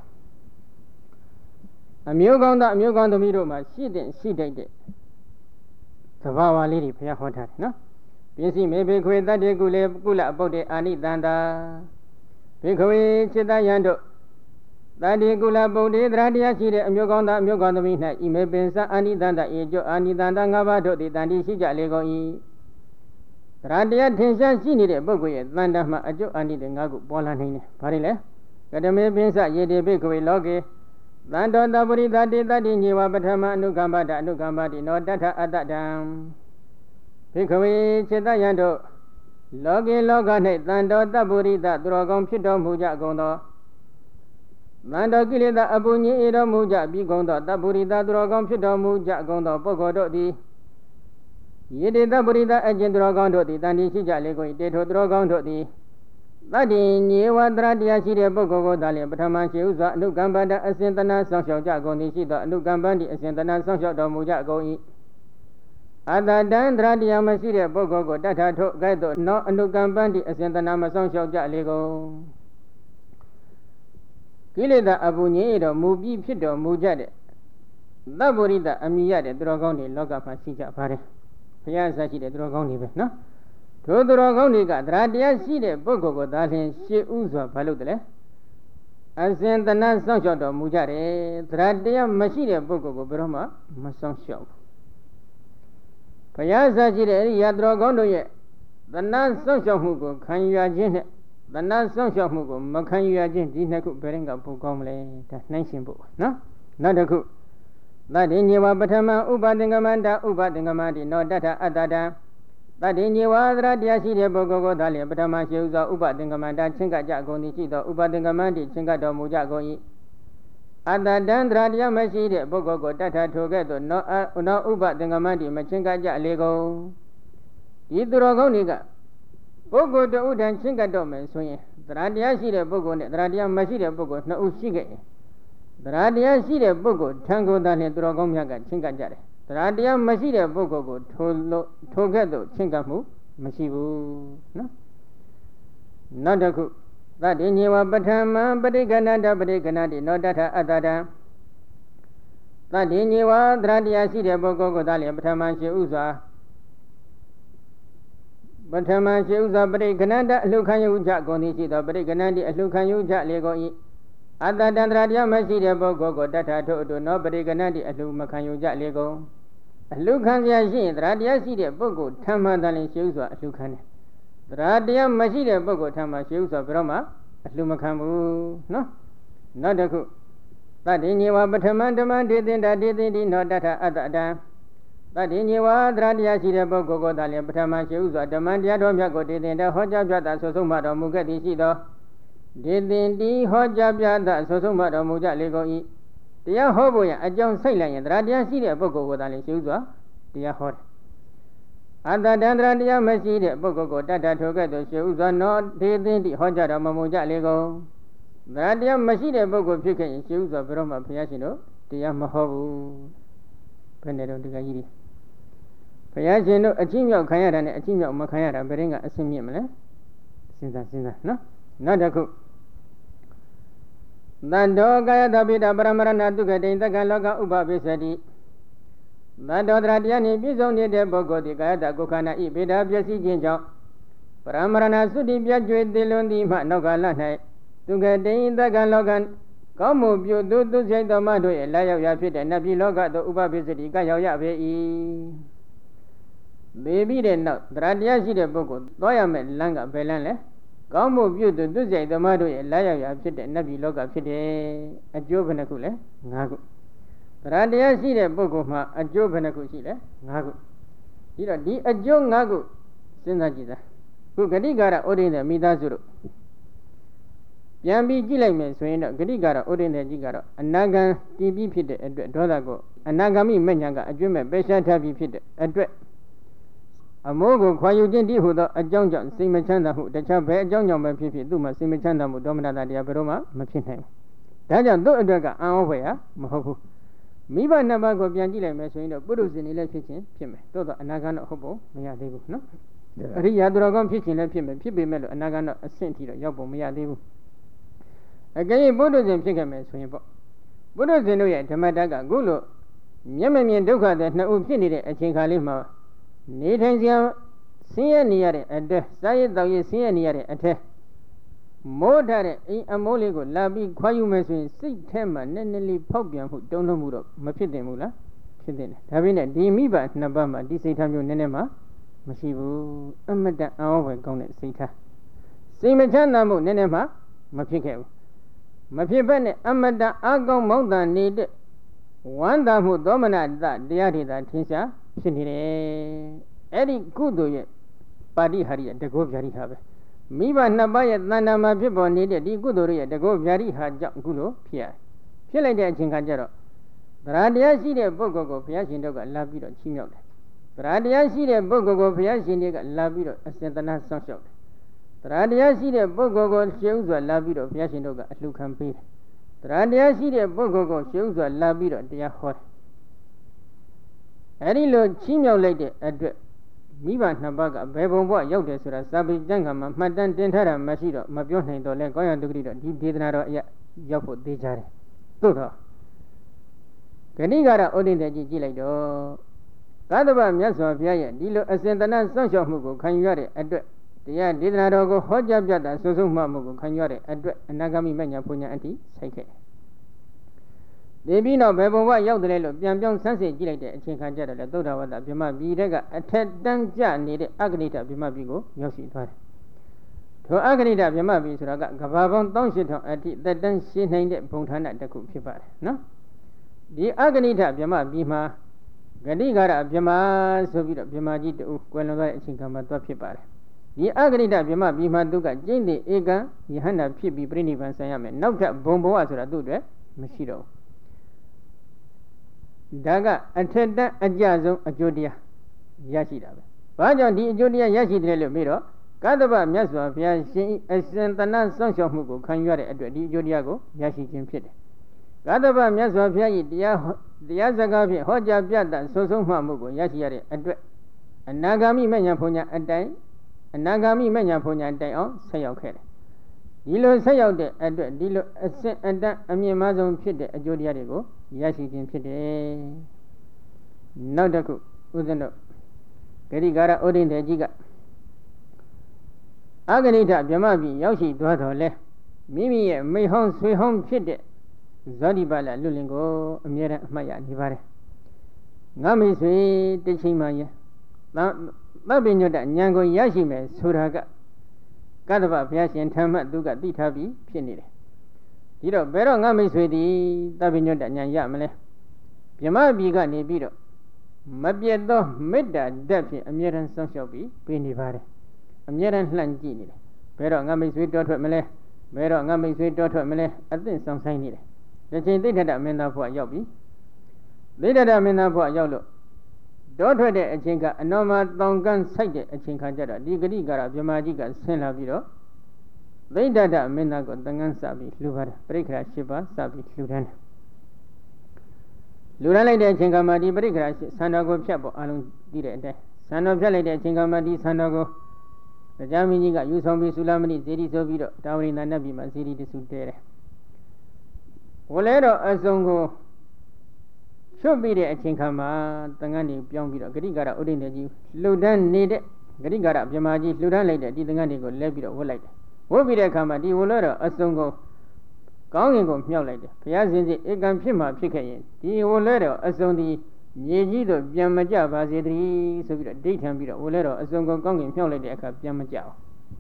A Mugon the Miroma, she did it. Savawa lady, Piahota, no? Busy maybe quit that de Gula about the Ani Danda. Picoe Chedayando. That de Gula Bode, Dradia, she the Mugon the Mina, Imebensa, Ani Danda, Ejo, Ani Danda, Gavado, the Dandi Sija Lego E. Radia Tensa, she needed Bogue, Vandama, Ajo, Ani the Gagu, Bolan, Parile. Kadame Bensa, Yede Picoe Loge. Lando the Buri that did that in you, Batama, Nugambadi, no data at that dam. Picoe Chedayando. Logi Logane, Lando the Buri that Drogon Pido Muja Gondo. Lando Gili the Abuni Edo Muja Bigondo, the Buri that Drogon Pido Muja Gondo, Bogodo di. Yedi the Buri that agent Drogondo di, Dandi Sija Lego, Deto Drogondo di. Badin, you are Dradia City Bogo Dali, Bataman Uza, Nugambanda, Ascentana, Social Jagoni, Nugambandi, Ascentana, Social Domuja go. Other than Dradia Masida Bogo, Data Gado, no Nugambandi, Ascentana, Social Jalego. Kilida Abunyedo, Mubi Pido, Mujade. Laborida, Amiyade, Dragoni, Logapa Sija Pare. Piazza City Dragoni, no? To the Rogoniga, Dradia Side, Bogo, Dalin, she Uza Paludle. As in the Nan Sancho Mujare, Dradia Machine Bogo Broma, Mason Show. Payasa Jide, Yadrogondo ye. The Nan Sancho Mugo, can you agent? The Nan Sancho Mugo, Macan you agent, Dinaku Beringa Pugomle, that nation book, no? Not a cook. That in Yawa Batama, Ubadingamanda, Ubadingamadi, no data adada. That in you are Radia City Bogo Dali, but a man shows Uba Dingamanda, Chinga Jagoni, Uba Dingamandi, Chinga Domujagoi. Other than Radia Machine, Bogo, Data together, no Uba Dingamandi, Machinga Jalego. Idrogoniga Bogo the Udan Chinga Domen, swing. The Radia City Bogo, the Radia Machine Bogo, no Ushige. The Radia City Bogo, Tango Dani Drogomiaga, Chinga Jare. Radia Masida Bogo together Chingamu, Masibu, no? Not a cook. That in you are Batama, Badiganada, Badiganadi, no data adada. သတ္တိညေဝသရတရားရှိတဲ့ပုဂ္ဂိုလ်ကိုသာလျှင်ပထမရှိဥစွာပထမရှိဥစွာပရိကဏန္တအလှခံယူကြကုန်သည်ရှိသောပရိကဏန္တိအလှခံယူကြလေကုန်၏အတ္တတန္တရာတရားမရှိတဲ့ပုဂ္ဂိုလ်ကိုတထထို့အတူနောပရိကဏန္တိအလှမခံယူကြလေကုန်အလှခံရရှိရင်သရတရားရှိတဲ့ပုဂ္ဂိုလ်ထမ်းမှသာလျှင်ရှိဥစွာအလှခံတယ်သရတရားမရှိတဲ့ပုဂ္ဂိုလ်ထမ်းမှရှိဥစွာဘယ်တော့မှအလှမခံဘူးနော်နောက်တစ်ခုသတ္တိညေဝပထမဓမ္မဒေသင်္တာဒေသင်တိနောတထအတ္တတံသတ္တိညေဝသရတရားရှိတဲ့ပုဂ္ဂိုလ်ကိုသာလျှင်ပထမရှိဥစွာဓမ္မတရားတော်မြတ်ကိုဒေသင်တဟောကြားပြတာဆိုဆုံးမှတော်မူခဲ့သည်ရှိသောဒေသင်တိဟောကြားပြတာဆိုဆုံးမှတော်မူကြလေကုန်၏တရားဟောဖို့ရအကြောင်းစိတ်လိုက်ရင်သရတရားရှိတဲ့ပုဂ္ဂိုလ်ကိုသာလျှင်ရှိဥစွာတရားဟောတယ်အတ္တတန္တရာတရားမရှိတဲ့ပုဂ္ဂိုလ်ကိုတထထိုကဲ့သို့ရှိဥစွာနောဒေသင်တိဟောကြားတော်မူကြလေကုန်သရတရားမရှိတဲ့ပုဂ္ဂိုလ်ဖြစ်ခဲ့ရင်ရှိဥစွာဘယ်တော့မှဘုရားရှင်တို့တရားမဟောဘူးဘယ်နဲ့တော့တရားကြီးဘုရားရှင်တို့အချင်းမြောက်ခံရတာနဲ့အချင်းမြောက်မခံရတာဘယ်ရင်ကအဆင်မြင့်မလဲစဉ်းစားနော်နောက်တစ်ခုသတ္တောကာယတပိတပရမရဏတုခတိသက္ကလောကဥပပိစ္ဆတိသတ္တောတရတရားနှင့်ပြည့်စုံနေတဲ့ပုဂ္ဂိုလ်သည်ကာယတကိုယ်ခန္ဓာဤဗေဒပျက်စီးခြင်းကြောင့်ပရမရဏသုတိပြကျွေသေလွန်သည်မှနောက်ကလ၌သူခတိသက္ကလောကကောင်းမှုပြုသူစိတ်တော်မတို့ရဲ့လာရောက်ရဖြစ်တဲ့နတ်ပြည်လောကသို့ဥပပိစ္ဆတိကရောက်ရပေ၏သေပြီးတဲ့နောက်တရတရားရှိတဲ့ပုဂ္ဂိုလ်သွားရမယ့်လမ်းကဘယ်လမ်းလဲကောင်းမှုပြုသူစိတ်တော်မတို့ရဲ့လာရောက်ရဖြစ်တဲ့နတ်ပြည်လောကဖြစ်တယ်အကျိုးဘယ်နှခုလဲ၅ခုတရတရားရှိတဲ့ပုဂ္ဂိုလ်မှာအကျိုးဘယ်နှခုရှိလဲ၅ခုပြီးတော့ဒီအကျိုး၅ခုစဉ်းစားကြည့်သားခုဂတိကာရဩဒိနဲ့မိသားစုတို့ပြန်ပြီးကြည့်လိုက်မယ်ဆိုရင်တော့ဂတိကာရဩဒိနဲ့ကြည့်ကတော့အနာဂံတည်ပြီးဖြစ်တဲ့အတွက်ဒေါသကိုအနာဂမိမဉ္ဇဏ်ကအကျွတ်မဲ့ပယ်ရှားထားပြီးဖြစ်တဲ့အတွက်အမိုးကိုခွာယူခြင်းတည်းဟူသောအကြောင်းကြောင့်စိတ်မချမ်းသာမှုတခြားဘယ်အကြောင်းကြောင့်ပဲဖြစ်ဖြစ်သူ့မှာစိတ်မချမ်းသာမှုဒေါမနတာတရားဘယ်တော့မှမဖြစ်နိုင်ဘူးဒါကြောင့်သူ့အတွက်ကအံ့ဩဖွယ်ရာမဟုတ်ဘူးမိဘနှစ်ပါးကိုပြန်ကြည့်လိုက်မယ်ဆိုရင်တော့ပုရုဇဉ်တွေလည်းဖြစ်ခြင်းဖြစ်မယ်သို့တော့အနာဂတ်တော့ဟုတ်ဖို့မရသေးဘူးနော်အရိယာသူတော်ကောင်းဖြစ်ခြင်းလည်းဖြစ်မယ်ဖြစ်ပေမဲ့လို့အနာဂတ်တော့အဆင့်ထိတော့ရောက်ဖို့မရသေးဘူးအကယ်၍ပုရုဇဉ်ဖြစ်ခဲ့မယ်ဆိုရင်ပေါ့ပုရုဇဉ်တို့ရဲ့ဓမ္မတကအခုလိုမျက်မမြင်ဒုက္ခတွေနှစ်ဦးဖြစ်နေတဲ့အချိန်ခါလေးမှာနေထိုင်စရာဆင်းရဲနေရတဲ့အတက်စားရတောက်ရဆင်းရဲနေရတဲ့အထက်မိုးထားတဲ့အိမ်အမိုးလေးကိုလာပြီးခွာယူမယ်ဆိုရင်စိတ်ထဲမှာနည်းနည်းလေးဖောက်ပြန်မှုတုံ့နှုံမှုတော့မဖြစ်သင့်ဘူးလားဖြစ်သင့်တယ်ဒါပေမဲ့ဒီမိဘနှစ်ပါးမှာဒီစိတ်ထားမျိုးနည်းနည်းမှမရှိဘူးအမတန်အံ့ဩဖွယ်ကောင်းတဲ့စိတ်ထားစိတ်မချမ်းသာမှုနည်းနည်းမှမဖြစ်ခဲ့ဘူးမဖြစ်ဘဲနဲ့အမတန်အကောင်းမောင်းတန်နေတဲ့ဝမ်းသာမှုသောမနတတရားတွေသာထင်ရှားဖြစ်နေတယ်အဲ့ဒီကုသိုလ်ရဲ့ပါဠိဟာရိယတကောဗျာတိဟာပဲမိဘနှစ်ပါးရဲ့တဏ္ဍာမှာဖြစ်ပေါ်နေတဲ့ဒီကုသိုလ်ရဲ့တကောဗျာတိဟာကြောင့်အခုလိုဖြစ်ရဖြစ်လိုက်တဲ့အချိန်ခါကျတော့သရတရားရှိတဲ့ပုဂ္ဂိုလ်ကိုဘုရားရှင်တို့ကလာပြီးတော့ချီးမြှောက်တယ်သရတရားရှိတဲ့ပုဂ္ဂိုလ်ကိုဘုရားရှင်တွေကလာပြီးတော့အစင်တနာဆောင်းလျှောက်တယ်သရတရားရှိတဲ့ပုဂ္ဂိုလ်ကိုရှေးဥစွာလာပြီးတော့ဘုရားရှင်တို့ကအလှခံပေးတယ်သရတရားရှိတဲ့ပုဂ္ဂိုလ်ကိုရှေးဥစွာလာပြီးတော့တရားဟောတယ်အဲဒီလိုချီးမြှောက်လိုက်တဲ့အတွက်မိဘနှစ်ပါးကဘယ်ဘုံဘဝရောက်တယ်ဆိုတာစာပေကျမ်းကမှာမှတ်တမ်းတင်ထားတာမရှိတော့မပြောနိုင်တော့လဲကောင်းရတုဂတိတော့ဒီဒေသနာတော်အရရောက်ဖို့သေးကြတယ်သို့တော့ဂဏိကာရဩဒိတဲ့ကြည့်လိုက်တော့သာသဗ္ဗမြတ်စွာဘုရားရဲ့ဒီလိုအစဉ်တနစောင့်ရှောက်မှုကိုခံယူရတဲ့အတွက်တရားဒေသနာတော်ကိုဟောကြားပြတာဆိုဆုံးမှမှုကိုခံယူရတဲ့အတွက်အနာဂမိမဉ္ဇဉ်ပူညာအတိဆိုင်ခဲ့ဒီပြီးတော့ဘယ်ဘုံဘရောက်တယ်လို့ပြန်ပြောင်းဆန်းစစ်ကြည့်လိုက်တဲ့အချိန်ခါကျတော့လေသုဒ္ဓဝတ္တဗြဟ္မပြည်တဲ့ကအထက်တန်းကျနေတဲ့အဂဏိတဗြဟ္မပြည်ကိုရောက်ရှိသွားတယ်။ထိုအဂဏိတဗြဟ္မပြည်ဆိုတာကကဘာပေါင်း18000အထိသက်တမ်းရှင်းနိုင်တဲ့ဘုံဌာနတစ်ခုဖြစ်ပါတယ်နော်။ဒီအဂဏိတဗြဟ္မပြည်မှာဂဏိကာရဗြဟ္မဆိုပြီးတော့ဗြဟ္မကြီးတူကွယ်လွန်သွားတဲ့အချိန်ခါမှာသွားဖြစ်ပါတယ်။ဒီအဂဏိတဗြဟ္မပြည်မှာသူကကျင့်တဲ့ဧကံယဟန္တာဖြစ်ပြီးပြိဋိဘံဆံရမယ်။နောက်ထပ်ဘုံဘဝဆိုတာသူ့အတွက်မရှိတော့ဘူးဒါကအထက်တန်းအကြဆုံးအကျိုးတရားရရှိတာပဲ။ဘာကြောင့်ဒီအကျိုးတရားရရှိတယ်လို့ပြီးတော့ကသဗ္ဗမြတ်စွာဘုရားရှင်အစဉ်တဏစောင့်ရှောက်မှုကိုခံယူရတဲ့အတွက်ဒီအကျိုးတရားကိုရရှိခြင်းဖြစ်တယ်။ကသဗ္ဗမြတ်စွာဘုရား၏တရားစကားဖြင့်ဟောကြားပြသဆုံးဆုံးမှမှုကိုရရှိရတဲ့အတွက်အနာဂါမိမဉ္ဇဉ်ဘုံညာအတိုင်းအနာဂါမိမဉ္ဇဉ်ဘုံညာတိုင်အောင်ဆက်ရောက်ခဲ့တယ်။ဒီလိုဆက်ရောက်တဲ့အတွက်ဒီလိုအစဉ်အတန်းအမြင့်မားဆုံးဖြစ်တဲ့အကျိုးတရားတွေကိုရရှိခြင်းဖြစ်တယ်နောက်တစ်ခုဥစဉ်တို့ဂရိကာရဩဒိန်တဲ့ကြီးကအဂဏိတဗြဟ္မပြည်ရောက်ရှိသွားတော်လဲမိမိရဲ့မိဟောင်းဆွေဟောင်းဖြစ်တဲ့ဇောတိပါဠလွတ်လင်ကိုအမြဲတမ်းအမှတ်ရနေပါတယ်ငါမိတ်ဆွေတစ်ချိန်မှရဲ့သဗ္ဗညုတဉာဏ်ကိုရရှိမယ်ဆိုတာကကတ္တဗဘုရားရှင်ထံမှသူကသိထားပြီးဖြစ်နေတယ်ဒီတော့ဘယ်တော့ငါမိတ်ဆွေဒီသဗ္ဗညုတဉာဏ်ရမလဲဗြဟ္မပြည်ကနေပြီးတော့မပြတ်သောမေတ္တာဓာတ်ဖြင့်အမြဲတမ်းစောင့်ရှောက်ပြီးပေးနေပါတယ်အမြဲတမ်းလှမ်းကြည့်နေတယ်ဘယ်တော့ငါမိတ်ဆွေတောထွက်မလဲဘယ်တော့ငါမိတ်ဆွေတောထွက်မလဲအသင့်ဆောင်ဆိုင်နေတယ်ဒီချိန်သိဋ္ဌတမင်းသားဘုရားရောက်ပြီသိဋ္ဌတမင်းသားဘုရားရောက်လို့တောထွက်တဲ့အချိန်ကအနောမတောင်ကန်းဆိုင်တဲ့အချိန်ခါကျတော့ဒီဂရိကာရဗြဟ္မာကြီးကဆင်းလာပြီးတော့သိဋ္ဌတမင်းသားကိုသင်္ကန်းစပြီးလှူပါတယ်ပရိက္ခရာ၈ပါးစပြီးလှူဒန်းတယ်လူရန်လိုက်တဲ့အချိန်ကမှဒီပရိက္ခရာဆန္ဒကိုဖြတ်ပေါ်အလုံးသိတဲ့အတိုင်းဆန္ဒဖြတ်လိုက်တဲ့အချိန်ကမှဒီဆန္ဒကိုတရားမင်းကြီးကယူဆောင်ပြီးသုလမဏိဇေဒီဆိုပြီးတော့တာဝရိန္ဒနတ်ပြည်မှာဇေဒီတဆူတဲတယ်ဝလဲတော့အစုံကိုချွတ်ပြီးတဲ့အချိန်ခါမှာတန်ခါနေပြောင်းပြီးတော့ဂရိကာရဥဒိန်တဲ့ကြီးလှူဒန်းနေတဲ့ဂရိကာရဗြဟ္မာကြီးလှူဒန်းလိုက်တဲ့ဒီတန်ခါတွေကိုလဲပြီးတော့ဝတ်လိုက်တယ်ဝတ်ပြီးတဲ့အခါမှာဒီဝလဲတော့အစုံကိုကောင်းရင်ကိုမြှောက်လိုက်တယ်ဘုရားရှင်စီဧကံဖြစ်မှဖြစ်ခဲ့ရင်ဒီဝလဲတော့အစုံဒီမြေကြီးတို့ပြန်မကြပါစေတည်းဆိုပြီးတော့ဒိဋ္ဌံပြီးတော့ဝလဲတော့အစုံကိုကောင်းကင်မြှောက်လိုက်တဲ့အခါပြန်မကြအောင်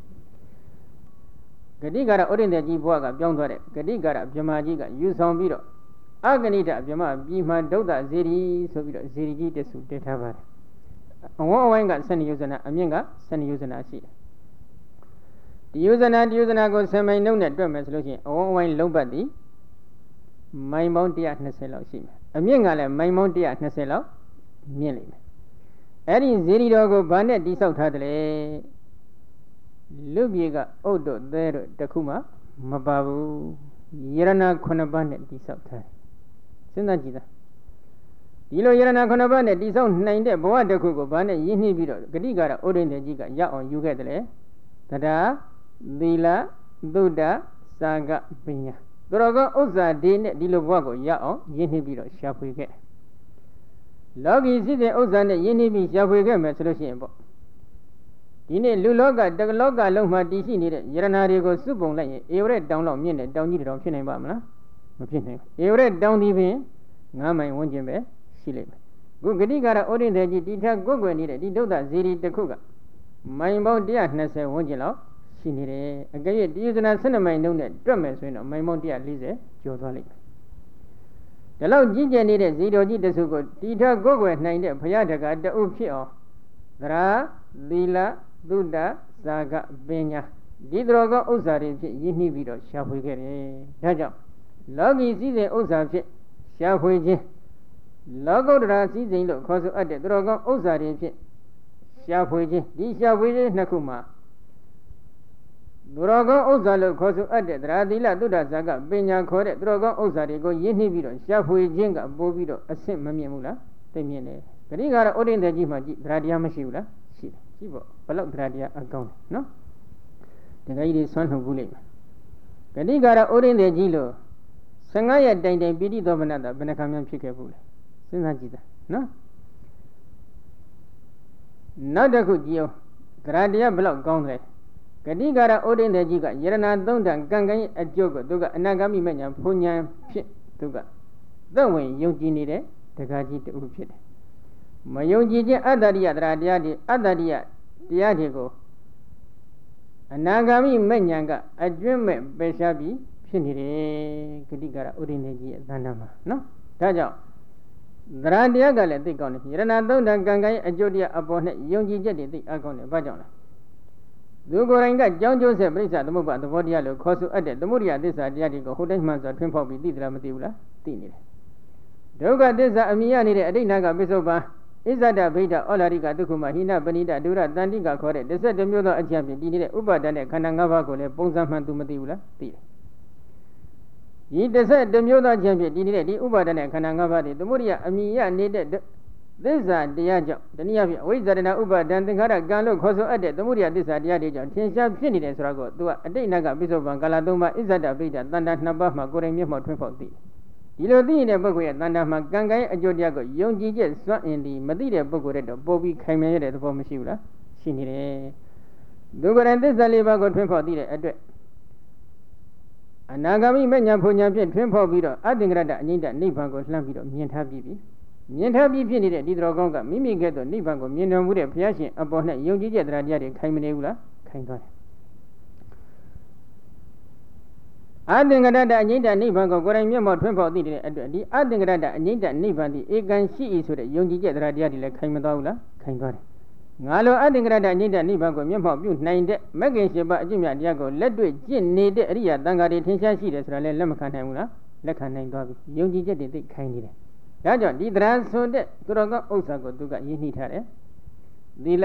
ဂတိကာရဥဒိန်တဲ့ကြီးဘုရားကပြောင်းသွားတဲ့ဂတိကာရဗြဟ္မာကြီးကယူဆောင်ပြီးတော့အဂဏိတဗြဟ္မပြည်မှာဒုဒ္ဒဇေဒီဆိုပြီးတော့ဇေဒီကြီးတဆူတက်ထားပါတယ်အဝန်းအဝိုင်းက12ယုဇနာအမြင့်က12ယုဇနာရှိတယ်ဒီယုဇနာကို10မိုင်နှုန်းနဲ့တွက်မယ်ဆိုလို့ရှိရင်အဝန်းအဝိုင်းလုံးပတ်သည်မိုင်ပေါင်း120လောက်ရှိမယ်အမြင့်ကလည်းမိုင်ပေါင်း120လောက်မြင့်လိမ့်မယ်အဲ့ဒီဇေဒီတော်ကိုဘာနဲ့တိဆောက်ထားတယ်လဲလူပြေကဥဒ္ဒသဲတို့တခုမှမပါဘူးယရဏ9ပါးနဲ့တိဆောက်ထားစဉ်းစားကြည့်သားဒီလိုယရဏ9ပါးနဲ့တိဆောက်နိုင်တဲ့ဘဝတစ်ခုကိုဘာနဲ့ရင်းနှီးပြီးတော့ဂတိကာရဥဒိန်တဲ့ကြီးကရအောင်ယူခဲ့တယ်လေတရားသီလသုဒ္ဓစာကပညာသူတော်ကောဥစ္စာဒီနဲ့ဒီလိုဘဝကိုရအောင်ရင်းနှီးပြီးတော့ရှာဖွေခဲ့လောကီစိတဲ့ဥစ္စာနဲ့ရင်းနှီးပြီးရှာဖွေခဲ့မယ်ဆိုလို့ရှိရင်ပေါ့ဒီနေ့လူလောကတကလောကလုံးမှာတည်ရှိနေတဲ့ယရဏတွေကိုစုပုံလိုက်ရင်ဧဝရတောင်လောက်မြင့်တဲ့တောင်ကြီးတောင်ဖြစ်နိုင်ပါမလားမဖြစ်နိုင်ဘူးဧဝရတောင်ဒီပင်9မိုင်ဝန်းကျင်ပဲရှိလိမ့်မယ်ခုဂတိကာရဩဒိန်တဲ့ကြီးတိထကိုယ်ွယ်နေတဲ့ဒီဒုဒ္ဒဇေဒီတစ်ခုကမိုင်ပေါင်း120ဝန်းကျင်လောက်ရှိနေတယ်အကယ်၍ဒီယုဇနာ12မိုင်နှုန်းနဲ့တွက်မယ်ဆိုရင်တော့မိုင်ပေါင်း140ကျော်သွားလိမ့်မယ်ဒီလောက်ကြီးကျယ်နေတဲ့ဇေတော်ကြီးတစုကိုတိထကိုယ်ွယ်နိုင်တဲ့ဘုရားတကာတအုပ်ဖြစ်အောင်သရသီလသုဒ္ဓဇာကပညာဒီတော်ကောဥစ္စာတွေဖြစ်ရင်းနှီးပြီးတော့ရှာဖွေခဲ့တယ်ဒါကြောင့်လောကီစည်းစိမ်ဥစ္စာဖြစ်ရှာဖွေခြင်းလောကုတ္တရာစည်းစိမ်လို့ခေါ်ဆိုအပ်တဲ့တော်ကောဥစ္စာတွေဖြစ်ရှာဖွေခြင်းဒီရှာဖွေခြင်းနှစ်ခုမှာတော်ကောဥစ္စာလို့ခေါ်ဆိုအပ်တဲ့သရသီလသုဒ္ဓဇာကပညာခေါ်တဲ့တော်ကောဥစ္စာတွေကိုရင်းနှီးပြီးတော့ရှာဖွေခြင်းကပိုးပြီးတော့အဆင့်မမြင်ဘူးလားသိမြင်တယ်ဂရိကာရဥဒိန်တဲ့ကြီးမှကြည့်သရတရားမရှိဘူးလားရှိတယ်ကြည့်ပေါ့ဘလောက်သရတရားအကောင်းတယ်နော်တကယ်ကြီးဆွမ်းထုတ်ဘူးလိမ့်မယ်ဂတိကာရဩဒိန်တဲ့ကြီးလို့15ရက်တိုင်ပိဋိသောမနတဘယ်နှခါမှဖြစ်ခဲ့ဘူးလဲစဉ်းစားကြည့်တာနော်နောက်တစ်ခုကြည့်အောင်သရတရားဘလောက်ကောင်းတယ်ဂတိကာရဩဒိန်တဲ့ကြီးကယရဏသုံးတန်ကံကံရဲ့အကျိုးကိုသူကအနာဂါမိမညာဘုံညာဖြစ်သူကသက်ဝင်ယုံကြည်နေတဲ့တက္ကကြီးတူဖြစ်တယ်မယုံကြည်ခြင်းအတ္တရိယတရားတွေအတ္တရိယတရားတွေကိုအနာဂါမိမဉ္ဇဉ်ကအကျွင့်မဲ့ပယ်ရှားပြီးဖြစ်နေတယ်ဂတိကာရဥဒိနေကြီးရဲ့သဏ္ဍာန်မှာနော်ဒါကြောင့်သရတရားကလည်းသိကောင်းတယ်ယရဏသုံးတန်ကံကံရဲ့အကျိုးတရားအပေါ်နဲ့ယုံကြည်ချက်တွေသိအကောင်းတယ်ဘာကြောင့်လဲသူကိုယ်တိုင်ကကြောင်းကျိုးဆက်ပြိဿသမုပ္ပါသဘောတရားလို့ခေါ်ဆိုအပ်တဲ့သမုဒိယသစ္စာတရားတွေကိုဟိုတိုင်းမှဆိုထွန်းဖောက်ပြီးသိသလားမသိဘူးလားသိနေတယ်ဒုက္ခသစ္စာအမိရနေတဲ့အဋ္ဌိနာကပိစုပ္ပန်ဣဇဒဗိဒ္ဓဩလာရိကဒုက္ခမဟိနပဏိတဒုရတန္တိကခေါ်တဲ့12မျိုးသောအချက်ဖြင့်ဒီနေတဲ့ဥပါဒณะခန္ဓာ၅ပါးကိုလည်းပုံစံမှန်သူမသိဘူးလားသိတယ်ဒီ12မျိုးသောအချက်ဖြင့်ဒီနေတဲ့ဒီဥပါဒณะခန္ဓာ၅ပါးတွေသမုဒိယအမိရနေတဲ့သစ္စာတရားကြောင့်တနည်းအားဖြင့်အဝိဇ္ဇာတနာဥပါဒံသင်္ခါရကံလို့ခေါ်ဆိုအပ်တဲ့သမုဒိယသစ္စာတရားတွေကြောင့်ထင်ရှားဖြစ်နေတယ်ဆိုတော့သူကအတိတ်နကပိစုပ္ပန်ကာလ၃ပါးဣဇဒဗိဒ္ဓတဏ္ဍ2ပါးမှာကိုယ်တိုင်မျက်မှောက်ထွန်းဖောက်သိတယ်ဒီဒီလိုသိတဲ့ပုဂ္ဂိုလ်ရဲ့တဏ္ဍာမှာကံကံရဲ့အကျိုးတရားကိုယုံကြည်ချက်စွန့်အင်ဒီမသိတဲ့ပုဂ္ဂိုလ်တွေတော့ပို့ပြီးခိုင်မြဲတဲ့သဘောမရှိဘူးလားရှိနေတယ်ဒုက္ခရသစ္စာလေးပါးကိုထွန်းဖော်သိတဲ့အတွက်အနာဂါမိမညာဘုံညာဖြင့်ထွန်းဖော်ပြီးတော့အတ္တင်္ဂရတအငိမ့်တနိဗ္ဗာန်ကိုလှမ်းပြီးတော့မြင်ထားပြီးပြီမြင်ထားပြီးဖြစ်နေတဲ့ဒီတော်ကောင်းကမိမိကဲ့သို့နိဗ္ဗာန်ကိုမြင်တော်မူတဲ့ဘုရားရှင်အပေါ်၌ယုံကြည်ချက်တရားတွေခိုင်မနေဘူးလားခိုင်သွားတယ်အတ္တင်္ဂရတအငိမ့်တနိဗ္ဗာန်ကိုကိုယ်တိုင်မျက်မှောက်ထွန်းဖော်သိတဲ့အတွက်ဒီအတ္တင်္ဂရတအငိမ့်တနိဗ္ဗာန်ဒီဧကံရှိ၏ဆိုတဲ့ယုံကြည်ချက်တရားတွေလည်းခိုင်မသွားဘူးလားခိုင်သွားတယ်ငါလိုအတ္တင်္ဂရတအငိမ့်တနိဗ္ဗာန်ကိုမျက်မှောက်ပြုနိုင်တဲ့မဂ္ဂင်၈ပါးအကျင့်မြတ်တရားကိုလက်တွေ့ကျင့်နေတဲ့အရိယာတန်ခါတွေထင်ရှားရှိတယ်ဆိုတာလည်းလက်မခံနိုင်ဘူးလားလက်ခံနိုင်သွားပြီယုံကြည်ချက်တွေသိခိုင်နေတယ်ဒါကြောင့်ဒီတရားဆိုတဲ့သူတော်ကောင်းဥစ္စာကိုသူကရင်းနှီးထားတယ်သီလ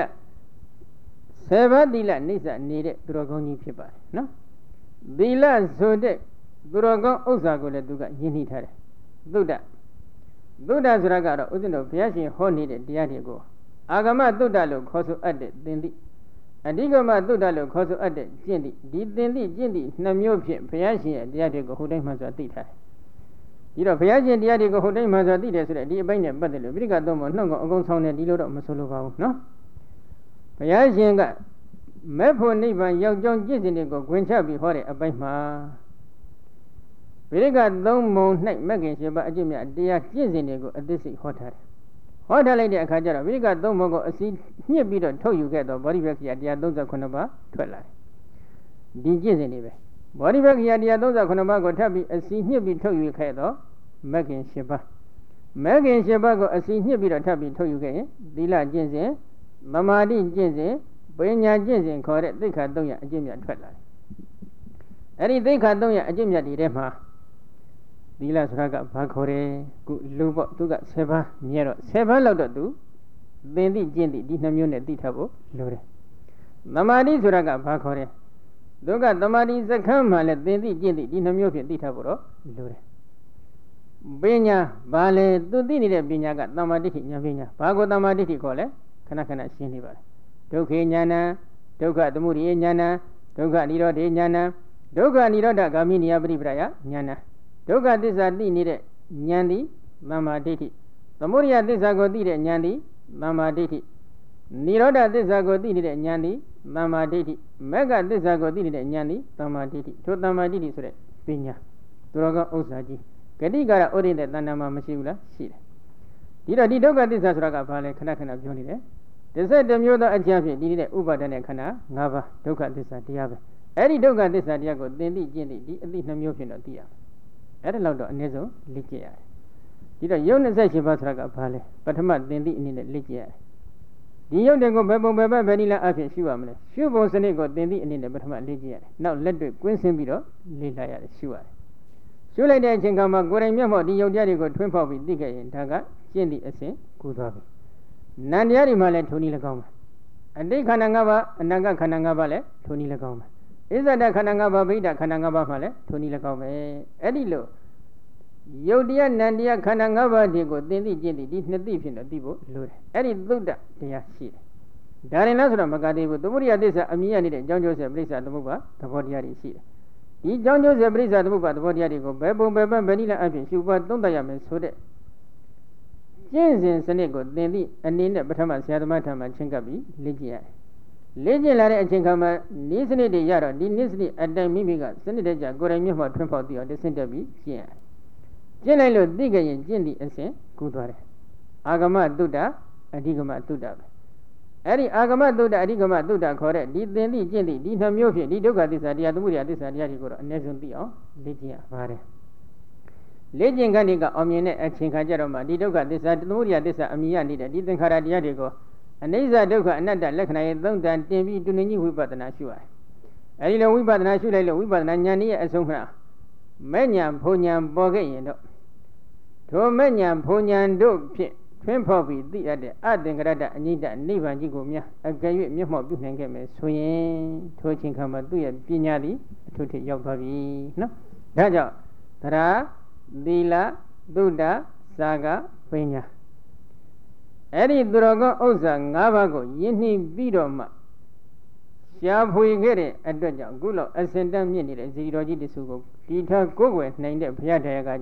7ပါးသီလနှိစ္စနေတဲ့သူတော်ကောင်းကြီးဖြစ်ပါတယ်နော်သီလဆိုတဲ့သူတော်ကောင်းဥစ္စာကိုလည်းသူကရင်းနှီးထားတယ်သုဒ္ဓဆိုတာကတော့ဥစ္စံတော်ဘုရားရှင်ဟောနေတဲ့တရားတွေကိုအာဂမသုဒ္ဓလို့ခေါ်ဆိုအပ်တဲ့သင်္တိအဓိကမသုဒ္ဓလို့ခေါ်ဆိုအပ်တဲ့ကျင့်တိဒီသင်္တိကျင့်တိနှစ်မျိုးဖြင့်ဘုရားရှင်ရဲ့တရားတွေကိုဟိုတိုင်းမှဆိုသိထားတယ်ဒီတော့ဘုရားရှင်တရားတွေကိုဟိုတိုင်းမှဆိုသိတယ်ဆိုတဲ့ဒီအပိုင်းနဲ့ပတ်သက်လို့ပြိဋကသုံးပုံနှုတ်ကအကုန်ဆောင်နေဒီလိုတော့မဆိုလိုပါဘူးနော်ဘုရားရှင်ကမဲ့ဖို့နိဗ္ဗာန်ရောက်ကြောင်းကျင့်စဉ်တွေကိုခွင်ချပြီးဟောတဲ့အပိုင်းမှာပြိဋကသုံးပုံ၌မဂ္ဂင်၈ပါးအကျင့်မြတ်တရားကျင့်စဉ်တွေကိုအသစ်စိတ်ဟောထားတယ်ဟောထားလိုက်တဲ့အခါကျတော့ဝိရိကသုံးဘုံကိုအစီညှစ်ပြီးတော့ထုတ်ယူခဲ့တော့ဗောဓိပက္ခိယတရား39ပါးထွက်လာတယ်ဒီကျင့်စဉ်တွေပဲဗောဓိပက္ခိယတရား39ပါးကိုထပ်ပြီးအစီညှစ်ပြီးထုတ်ယူခဲ့တော့မဂ္ဂင်၈ပါးကိုအစီညှစ်ပြီးတော့ထပ်ပြီးထုတ်ယူခဲ့ရင်သီလကျင့်စဉ်သမာဓိကျင့်စဉ်ပညာကျင့်စဉ်ခေါ်တဲ့သိက္ခာ300အကျင့်မြတ်ထွက်လာတယ်အဲ့ဒီသိက္ခာ300အကျင့်မြတ်တွေထဲမှာသီလဆိုတာကဘာခေါ်တယ်ခုလူပေါ့သူက7ပါးမြဲတော့7ပါးလောက်တော့သူသင်သိကျင့်သိဒီနှမျိုးနဲ့သိထားဖို့လိုတယ်သမာဓိဆိုတာကဘာခေါ်တယ်သူကသမာဓိစခန်းမှာလည်းသင်သိကျင့်သိဒီနှမျိုးဖြင့်သိထားဖို့တော့လိုတယ်ပညာဘာလဲသူသိနေတဲ့ပညာကသမာဓိဋ္ဌိဉာဏ်ပညာဘာကိုသမာဓိဋ္ဌိခေါ်လဲခဏခဏရှင်းနေပါလေဒုက္ခဉာဏံဒုက္ခသမုဒိယဉာဏံဒုက္ခនិရောဓေဉာဏံဒုက္ခនិရောဓဂ ामि နိယပရိပရယဉာဏံဒုက္ခသစ္စာသိနေတဲ့ဉာဏ်သည်သမ္မာဒိဋ္ဌိသမုဒယသစ္စာကိုသိတဲ့ဉာဏ်သည်သမ္မာဒိဋ္ဌိនិရောဓသစ္စာကိုသိနေတဲ့ဉာဏ်သည်သမ္မာဒိဋ္ဌိမဂ္ဂသစ္စာကိုသိနေတဲ့ဉာဏ်သည်သမ္မာဒိဋ္ဌိထိုသမ္မာဒိဋ္ဌိဆိုတဲ့ပညာသူတော်ကောင်းဥစ္စာကြီးဂတိကာရဥဒိတဲ့တဏ္ဍာမှာမရှိဘူးလားရှိတယ်ဒီတော့ဒီဒုက္ခသစ္စာဆိုတာကဘာလဲခဏခဏပြောနေတယ်11မျိုးသောအကျဉ်းဖြင့်ဒီနေတဲ့ဥပါဒณะခန္ဓာ၅ပါးဒုက္ခသစ္စာတရားပဲအဲ့ဒီဒုက္ခသစ္စာတရားကိုသင်သိကျင့်သိဒီအသိ2မျိုးဖြင့်တော့သိရမယ်အဲ့ဒါလောက်တော့အနည်းဆုံးလေ့ကျင့်ရတယ်ဒီတော့ယုတ်28ပါးဆိုတာကဘာလဲပထမသင်သိအနေနဲ့လေ့ကျင့်ရတယ်ဒီယုတ်တွေကိုဘယ်ပုံဘယ်ဘက်ဘယ်နည်းလားအဖြစ်ရှုရမလဲရှုပုံစနစ်ကိုသင်သိအနေနဲ့ပထမလေ့ကျင့်ရတယ်နောက်လက်တွေ့ကွင်းဆင်းပြီးတော့လေ့လာရတယ်ရှုရတယ်ရှုလိုက်တဲ့အချိန်ကမှကိုယ်တိုင်မျက်မှောက်ဒီယုတ်တရားတွေကိုထွန်းဖောက်ပြီးသိခဲ့ရင်ဒါကကျင့်သည့်အစဉ်ကူသွားပြီနံတရားတွေမှလည်းထိုနည်း၎င်းပါအတိတ်ခန္ဓာ၅ပါးအနာဂတ်ခန္ဓာ၅ပါးလည်းထိုနည်း၎င်းပါဣဇဒခန္ဓာ၅ပါးဗိဓခန္ဓာ၅ပါးမှလည်းထိုနည်း၎င်းပဲအဲ့ဒီလိုယုတ်တရားနံတရားခန္ဓာ၅ပါးတွေကိုသင်သိကျင့်သိဒီနှစ်သိဖြင့်တော့သိဖို့လိုတယ်အဲ့ဒီသုဒ္ဓတရားရှိတယ်ဒါရင်လားဆိုတော့မကသေးဘူးသမုဒိယသစ္စာအမြင်ရနေတဲ့အကြောင်းကျိုးဆက်ပြိဿသမုပ္ပါသဘောတရားတွေရှိတယ်ဒီအကြောင်းကျိုးဆက်ပြိဿသမုပ္ပါသဘောတရားတွေကိုဘယ်ပုံဘယ်ပန်းဘယ်နည်းလားအဖြစ်ရှုပွားသုံးသပ်ရမယ်ဆိုတဲ့ကျင့်စဉ်စနစ်ကိုသင်သိအနေနဲ့ပထမဆရာသမားထံမှာချင်းကပ်ပြီးလေ့ကျင့်ရတယ်လေ့ကျင့်လာတဲ့အချိန်ခါမှာဤစနစ်တွေရတော့ဒီနည်းစနစ်အတိုင်းမိမိကစနစ်တကျကိုယ်တိုင်မျက်မှောက်ထွန်းဖောက်သိအောင်တဆင့်တက်ပြီးကျင့်ရတယ်ကျင့်လိုက်လို့သိကြရင်ကျင့်သည့်အစဉ်ကူးသွားတယ်အာဂမတုဒ္ဒအဓိကမတုဒ္ဒပဲအဲ့ဒီအာဂမတုဒ္ဒအဓိကမတုဒ္ဒခေါ်တဲ့ဒီသင်သိကျင့်သည့်ဒီနှမျိုးဖြင့်ဒီဒုက္ခသစ္စာတရားသမုဒယသစ္စာတရားတွေကိုတော့အနည်းဆုံးသိအောင်လေ့ကျင့်ရပါတယ်လေ့ကျင့်ခန်းတွေကအောင်မြင်တဲ့အချိန်ခါကျတော့မှဒီဒုက္ခသစ္စာသမုဒယသစ္စာအမြင်ရနေတဲ့ဒီသင်္ခါရတရားတွေကိုအနိစ္စဒုက္ခအနတ္တလက္ခဏာရဲ့သုံးတန်တင်ပြီးတူနေကြီးဝိပဿနာရှုရတယ်အဲဒီလိုဝိပဿနာရှုလိုက်လို့ဝိပဿနာဉာဏ်ရဲ့အဆုံးခဏမဲ့ဉာဏ်ဘုံဉာဏ်ပေါ်ခဲ့ရင်တော့ထိုမဲ့ဉာဏ်ဘုံဉာဏ်တို့ဖြင့်ထွန်းဖောက်ပြီးသိရတဲ့အသင်္ကရတအညိတနိဗ္ဗာန်ကြီးကိုများအကယ်၍မျက်မှောက်ပြုနိုင်ခဲ့မယ်ဆိုရင်ထိုအချိန်ခါမှာသူ့ရဲ့ပညာသည်အထွတ်ထိပ်ရောက်သွားပြီနော်ဒါကြောင့်တရားသီလသုဒ္ဓစာကပညာအဲ့ဒီသူတော်ကောင်းဥစ္စာ၅ပါးကိုယဉ်နှီးပြီးတော့မှရှားဖွေခဲ့တဲ့အတွက်ကြောင့်အခုလောက်အစင်တတ်မြင့်နေတဲ့ဇီတော်ကြီးတစုကိုဒီထားကိုယ်ွယ်နိုင်တဲ့ဘုရားတရားကကြီး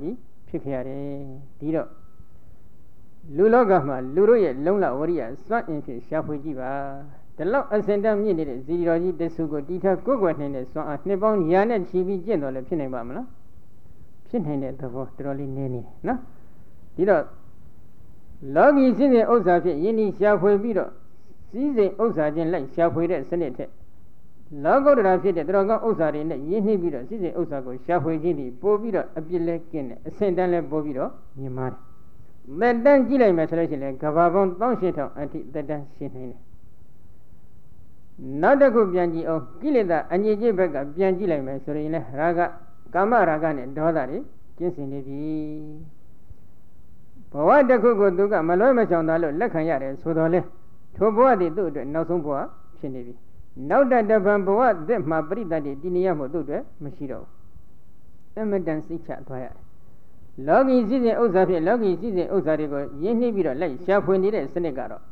ဖြစ်ခဲ့ရတယ်ဒီတော့လူလောကမှာလူတို့ရဲ့လုံလဝရိယစွန့်အင်ဖြစ်ရှာဖွေကြည့်ပါဒီလောက်အစင်တမ်းမြင့်နေတဲ့ဇီတော်ကြီးတဆူကိုတီထားကိုယ်ွယ်နေတဲ့စွန့်အားနှစ်ပေါင်းရာနဲ့ချီပြီးကျင့်တော်လည်းဖြစ်နိုင်ပါမလားဖြစ်နိုင်တဲ့သဘောတော်တော်လေးနည်းနေတယ်နော်ဒီတော့လောကီစည်းစိမ်ဥစ္စာဖြင့်ယဉ်ဤရှာဖွေပြီးတော့စည်းစိမ်ဥစ္စာချင်းလိုက်ရှာဖွေတဲ့စနစ်ထက်လောကုတ္တရာဖြစ်တဲ့တော်ကောင်းဥစ္စာတွေနဲ့ယဉ်နှိပ်ပြီးတော့စည်းစိမ်ဥစ္စာကိုရှာဖွေခြင်းဒီပို့ပြီးတော့အပြစ်လဲကင်းတယ်အစင်တန်းလဲပို့ပြီးတော့မြင်မာတယ်သက်တမ်းကြည့်လိုက်မယ်ဆိုလို့ရှိရင်ကဘာပေါင်း18000အထိသက်တမ်းရှင်းနေတယ်နောက်တစ်ခုပြန်ကြည့်အောင်ကိလေသာအငြိအကျင့်ဘက်ကပြန်ကြည့်လိုက်မယ်ဆိုရင်လည်းရာဂကာမရာဂနဲ့ဒေါသတွေကျင့်စဉ်နေပြီဘဝတစ်ခုကိုသူကမလွဲမချောင်သာလို့လက်ခံရတယ်ဆိုတော့လေထိုဘဝတည်သူ့အတွက်နောက်ဆုံးဘဝဖြစ်နေပြီနောက်တပံဘဝသစ်မှာပရိသတ်တည်နေရမှုသူ့အတွက်မရှိတော့ဘူးအမတန်စိတ်ချသွားရတယ်လောကီစည်းစိမ်ဥစ္စာဖြင့်လောကီစည်းစိမ်ဥစ္စာတွေကိုရင်းနှီးပြီးတော့လိုက်ရှာဖွေနေတဲ့စနစ်ကတော့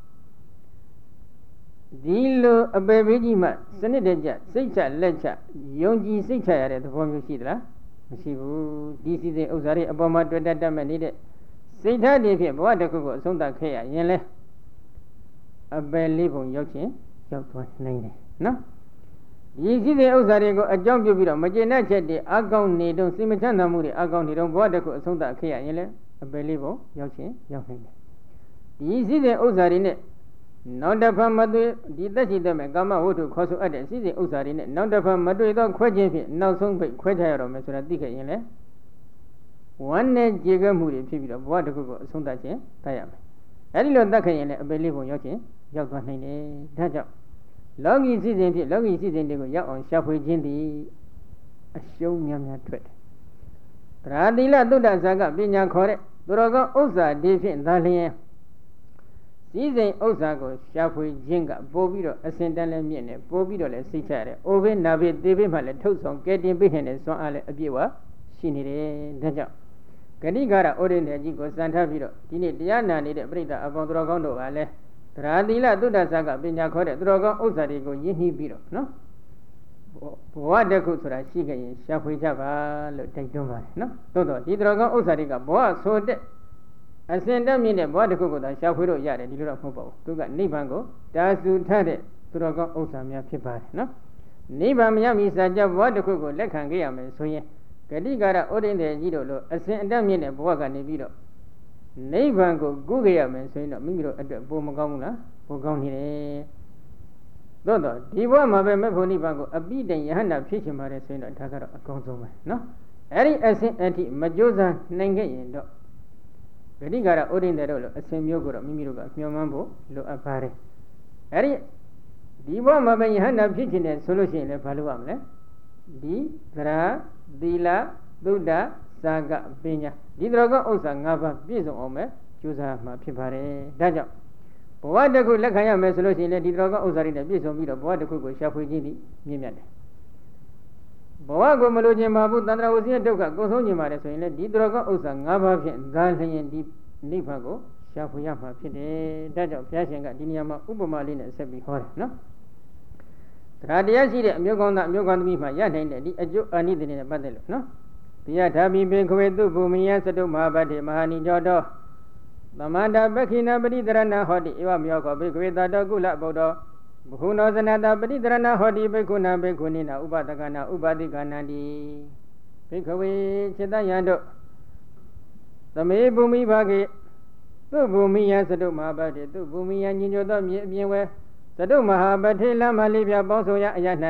ဒီလိုအပေပေးကြီးမှစနစ်တကျစိတ်ချလက်ချယုံကြည်စိတ်ချရတဲ့သဘောမျိုးရှိသလားမရှိဘူးဒီစည်းစိမ်ဥစ္စာတွေအပေါ်မှာတွေ့တတ်မဲ့နေတဲ့စိတ်ဓာတ်တွေဖြင့်ဘဝတစ်ခုကိုအဆုံးသတ်ခဲ့ရရင်လဲအပယ်လေးပုံရောက်ချင်းရောက်သွားနိုင်တယ်နော်ဒီစည်းစိမ်ဥစ္စာတွေကိုအကြောင်းပြုပြီးတော့မကျေနပ်ချက်တွေအကောင်းနေတော့စိတ်မချမ်းသာမှုတွေအကောင်းနေတော့ဘဝတစ်ခုအဆုံးသတ်ခဲ့ရရင်လဲအပယ်လေးပုံရောက်ချင်းရောက်နိုင်တယ်ဒီစည်းစိမ်ဥစ္စာတွေနဲ့နောက်တစ်ဖန်မတွေ့ဒီသက်ရှိတဲ့မဲ့ကာမဝတ္ထုခေါ်ဆိုအပ်တဲ့စည်းစိမ်ဥစ္စာတွေနဲ့နောက်တစ်ဖန်မတွေ့တော့ခွဲခြင်းဖြင့်နောက်ဆုံးဖိတ်ခွဲခြားရတော့မယ်ဆိုတာသိခဲ့ရင်လဲဝမ်းနဲ့ကြေကမှုတွေဖြစ်ပြီးတော့ဘဝတစ်ခုကိုအဆုံးသတ်ခြင်းတတ်ရမယ်အဲဒီလိုတတ်ခဲ့ရင်လည်းအပေလေးပုံရောက်ခြင်းရောက်သွားနိုင်တယ်ဒါကြောင့်လောကီစည်းစိမ်ဖြစ်လောကီစည်းစိမ်တွေကိုရောက်အောင်ရှာဖွေခြင်းသည်အရှုံးများများထွက်တယ်သရတိလသုဒ္ဓဇာကပညာခေါ်တဲ့သူတော်ကောင်းဥစ္စာဒီဖြင့်သာလျင်စည်းစိမ်ဥစ္စာကိုရှာဖွေခြင်းကပို့ပြီးတော့အစင်တန်းလည်းမြင့်တယ်ပို့ပြီးတော့လည်းစိတ်ချရတယ်အိုဘေးနာဘေးသေဘေးမှလည်းထုတ်ဆောင်ကဲတင်ပေးနေတဲ့စွမ်းအားလည်းအပြည့်အဝရှိနေတယ်ဒါကြောင့်ဂဏိကာရဩရိနေကြီးကိုစံထားပြီးတော့ဒီနေ့တရားနာနေတဲ့ပြိဿအပေါင်းသူတော်ကောင်းတို့ကလည်းသရတိလသုဒ္ဓဇာကပညာခေါ်တဲ့သူတော်ကောင်းဥစ္စာတွေကိုယဉ်နှီးပြီးတော့နော်ဘဝတစ်ခုဆိုတာရှိခဲ့ရင်ရှာဖွေကြပါလို့တိုက်တွန်းပါတယ်နော်သို့တော့ဒီသူတော်ကောင်းဥစ္စာတွေကဘဝဆိုတဲ့အစင်တက်မြင့်တဲ့ဘဝတစ်ခုကိုသာရှာဖွေလို့ရတယ်ဒီလိုတော့မဟုတ်ပါဘူးသူကနိဗ္ဗာန်ကိုတာဆူထားတဲ့သူတော်ကောင်းဥစ္စာများဖြစ်ပါတယ်နော်နိဗ္ဗာန်မရမီစာကြဘဝတစ်ခုကိုလက်ခံခဲ့ရမယ်ဆိုရင်ဂတိကာရဩဒိန်တဲ့ကြီးတို့လိုအစဉ်အတက်မြင့်တဲ့ဘဝကနေပြီးတော့နိဗ္ဗာန်ကိုကူးခဲ့ရမယ်ဆိုရင်တော့မိမိတို့အတွက်ပိုမကောင်းဘူးလားပိုကောင်းနေတယ်သို့တော့ဒီဘဝမှာပဲမေဖို့နိဗ္ဗာန်ကိုအပိတိုင်ယဟန္တာဖြစ်ချင်ပါတယ်ဆိုရင်တော့ဒါကတော့အကောင်းဆုံးပဲနော်အဲ့ဒီအစဉ်အထိမကြိုးစားနိုင်ခဲ့ရင်တော့ဂတိကာရဩဒိန်တဲ့တို့လိုအစဉ်မျိုးကိုတော့မိမိတို့ကမျှော်မှန်းဖို့လိုအပ်ပါတယ်အဲ့ဒီဘဝမှာပဲယဟန္တာဖြစ်ချင်တယ်ဆိုလို့ရှိရင်လည်းဘာလုပ်ရမလဲဒီသရသီလသုဒ္ဓဇာကပညာဒီတော်ကောင်းဥစ္စာ၅ပါးပြည့်စုံအောင်ပဲကြိုးစားမှာဖြစ်ပါတယ်ဒါကြောင့်ဘဝတစ်ခုလက်ခံရမယ်ဆိုလို့ရှိရင်လည်းဒီတော်ကောင်းဥစ္စာတွေနဲ့ပြည့်စုံပြီးတော့ဘဝတစ်ခုကိုရှာဖွေခြင်းသည်မြင့်မြတ်တယ်ဘဝကိုမလိုချင်ပါဘူးသန္တရာဝစီရဲ့ဒုက္ခကုန်ဆုံးခြင်းပါတယ်ဆိုရင်လည်းဒီတော်ကောင်းဥစ္စာ၅ပါးဖြင့်ဒါလျင်ဒီနိဗ္ဗာန်ကိုရှာဖွေရမှာဖြစ်တယ်ဒါကြောင့်ဘုရားရှင်ကဒီနေရာမှာဥပမာလေးနဲ့ဆက်ပြီးဟောတယ်နော်တရားတရားရှိတဲ့အမျိုးကောင်းသားအမျိုးကောင်းသမီးမှရနိုင်တဲ့ဒီအကျိုးအာနိသင်တွေနဲ့ပတ်သက်လို့နော်တရားဓာမိဘေခွေတုဘူမိယသတုမဟာဗတ္တိမဟာနိကျော်တော်သမန္တာပက္ခိဏပရိသရဏဟောတိဧဝမြောခောဘေခွေတတောကုလဗုဒ္ဓဘုဟုနောဇနတာပရိသရဏဟောတိဘေခုဏဘေခုနိနာဥပဒကနာဥပတိကနန္တိဘေခွေจิตယံတို့သမေဘူမိဘာကေသူဘူမိယသတုမဟာဗတ္တိသူဘူမိယညီညွတ်သောမြေအပြင်ဝဲသတုမဟာပတိလမလေးပြပေါင်းဆောင်ရအရ၌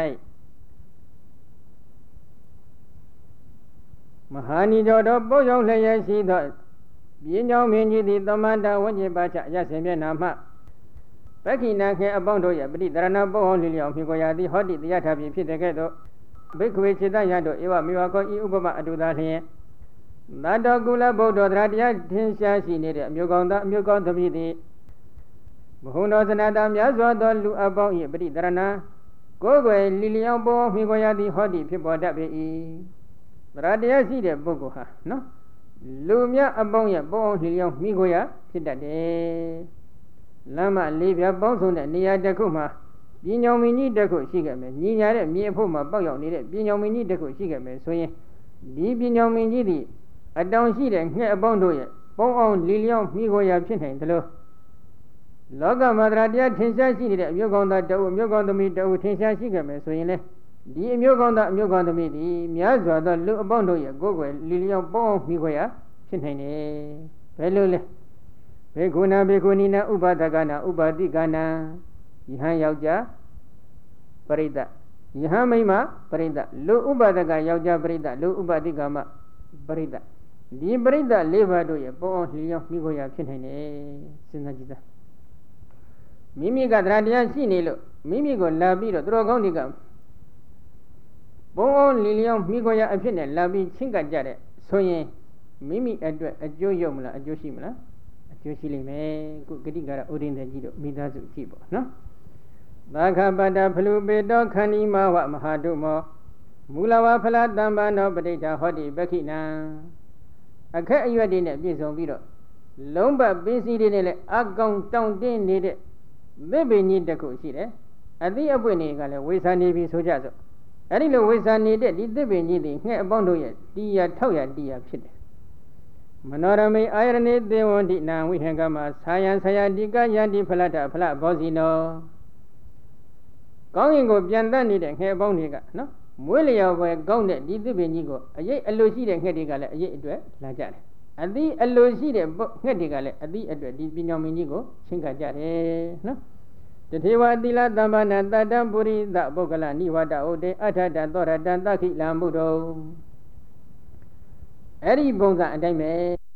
မဟာနိကျော်တော်ပုတ်ရောက်လျက်ရှိသောပြင်းကြောင်းမင်းကြီးသည်သမန္တဝဉ္ဇေပါချရစင်မျက်နာမှပက္ခိဏခေအပေါင်းတို့ရဲ့ပရိသရဏပုတ်ဟောလီလျောင်မြင်ကိုရာသည်ဟောတိတရားထားပြီးဖြစ်တဲ့ကဲ့သို့ဘိက္ခဝေစေတယံတို့ဧဝမေဝကောဤဥပမအတုသာလျင်သတ္တကုလဗုဒ္ဓတရားတရားထင်ရှားရှိနေတဲ့အမျိုးကောင်းသားအမျိုးကောင်းသမီးသည်ဘဟုနောဇနတာများစွာသောလူအပေါင်း၏ပရိသရဏကိုယ်ွယ်လီလျောင်ပေါ်မြင်ကိုရာသည်ဟောတိဖြစ်ပေါ်တတ်ပေ၏တရားတရားရှိတဲ့ပုဂ္ဂိုလ်ဟာနော်လူများအပေါင်းရဲ့ပေါင်းလီလျောင်မိကိုရာဖြစ်တတ်တယ်လမ်းမလေးပြပေါင်းစုံတဲ့နေရာတစ်ခုမှာပြင်းညောင်မင်းကြီးတစ်ခုရှိခဲ့မယ်ညီညာတဲ့မြေအဖို့မှာပေါက်ရောက်နေတဲ့ပြင်းညောင်မင်းကြီးတစ်ခုရှိခဲ့မယ်ဆိုရင်ဒီပြင်းညောင်မင်းကြီးသည်အတောင်ရှိတဲ့ငှက်အပေါင်းတို့ရဲ့ပေါင်းအောင်လီလျောင်းမိခိုရာဖြစ်နိုင်တယ်လို့လောကမှာတရားထင်ရှားရှိနေတဲ့အမျိုးကောင်းသားတအုပ်အမျိုးကောင်းသမီးတအုပ်ထင်ရှားရှိခဲ့မယ်ဆိုရင်လေဒီအမျိုးကောင်းသားအမျိုးကောင်းသမီးဒီများစွာသောလူအပေါင်းတို့ရဲ့ကိုယ်ွယ်လီလျောင်းပေါင်းအောင်မိခိုရာဖြစ်နိုင်တယ်ဘယ်လိုလဲဘေကုဏဘေကုဏီနာဥပါဒကနာဥပါတိကနာယဟန်ယောက်ျားပရိသတ်ယဟန်မိန်းမပရိသတ်လူဥပါဒကယောက်ျားပရိသတ်လူဥပါတိကမပရိသတ်ဒီပရိသတ်၄ပါးတို့ရဲ့ပေါင်းအောင်လျောင်းမိခိုရာဖြစ်နိုင်တယ်စဉ်းစားကြည့်သားမိမိကတရားရှိနေလို့မိမိကိုလာပြီးတော့သူတော်ကောင်းတွေကဘုံအောင်လီလျောင်းမိခိုရာအဖြစ်နဲ့လာပြီးချင်းကပ်ကြတဲ့ဆိုရင်မိမိအတွက်အကျိုးရောက်မလားအကျိုးရှိမလားအကျိုးရှိလိမ့်မယ်ခုဂတိကာရဥဒိန္တကြီးတို့မိသားစုကြည့်ပေါ့နော်သာခပတ္တဖလူပေတောခန္ဒီမဝမဟာတုမောမူလဝဖလားတမ္ပန္နောပဋိဋ္ဌဟောတိပက္ခိနံအခက်အရွက်တွေနဲ့ပြည့်စုံပြီးတော့လုံးပတ်ပစ္စည်းတွေနဲ့လည်းအကောင်တောင့်တင်းနေတဲ့သစ်ပင်ကြီးတစ်ခုရှိတယ်အသည့်အပွင့်တွေကလည်းဝေဆာနေပြီဆိုကြစို့အဲ့ဒီလိုဝေဆာနေတဲ့ဒီသစ်ပင်ကြီးတွေငှက်အပေါင်းတို့ရဲ့တရားထောက်ရတရားဖြစ်တယ်မနောရမိအာယရဏေသေဝန္တိနာဝိဟံကမသာယံဆရာတိကယန္တိဖလတ္တဖလဘောဇီနောကောင်းရင်ကိုပြန်တတ်နေတဲ့ငှက်အပေါင်းတွေကနော်မွေးလျော်ပဲကောင်းတဲ့ဒီသစ်ပင်ကြီးကိုအရေးအလိုရှိတဲ့ငှက်တွေကလည်းအရေးအတွက်လာကြတယ်အသည့်အလိုရှိတဲ့ငှက်တွေကလည်းအသည့်အတွက်ဒီပညာမင်းကြီးကိုချင်းကပ်ကြတယ်နော်တထေဝသီလတမ္ပနာတတံပုရိသပုဂ္ဂလနိဝတ္တဩတေအထတသောရတံသခိလံမှုတော်အဲ့ဒီပုံစံအတိုင်းပဲ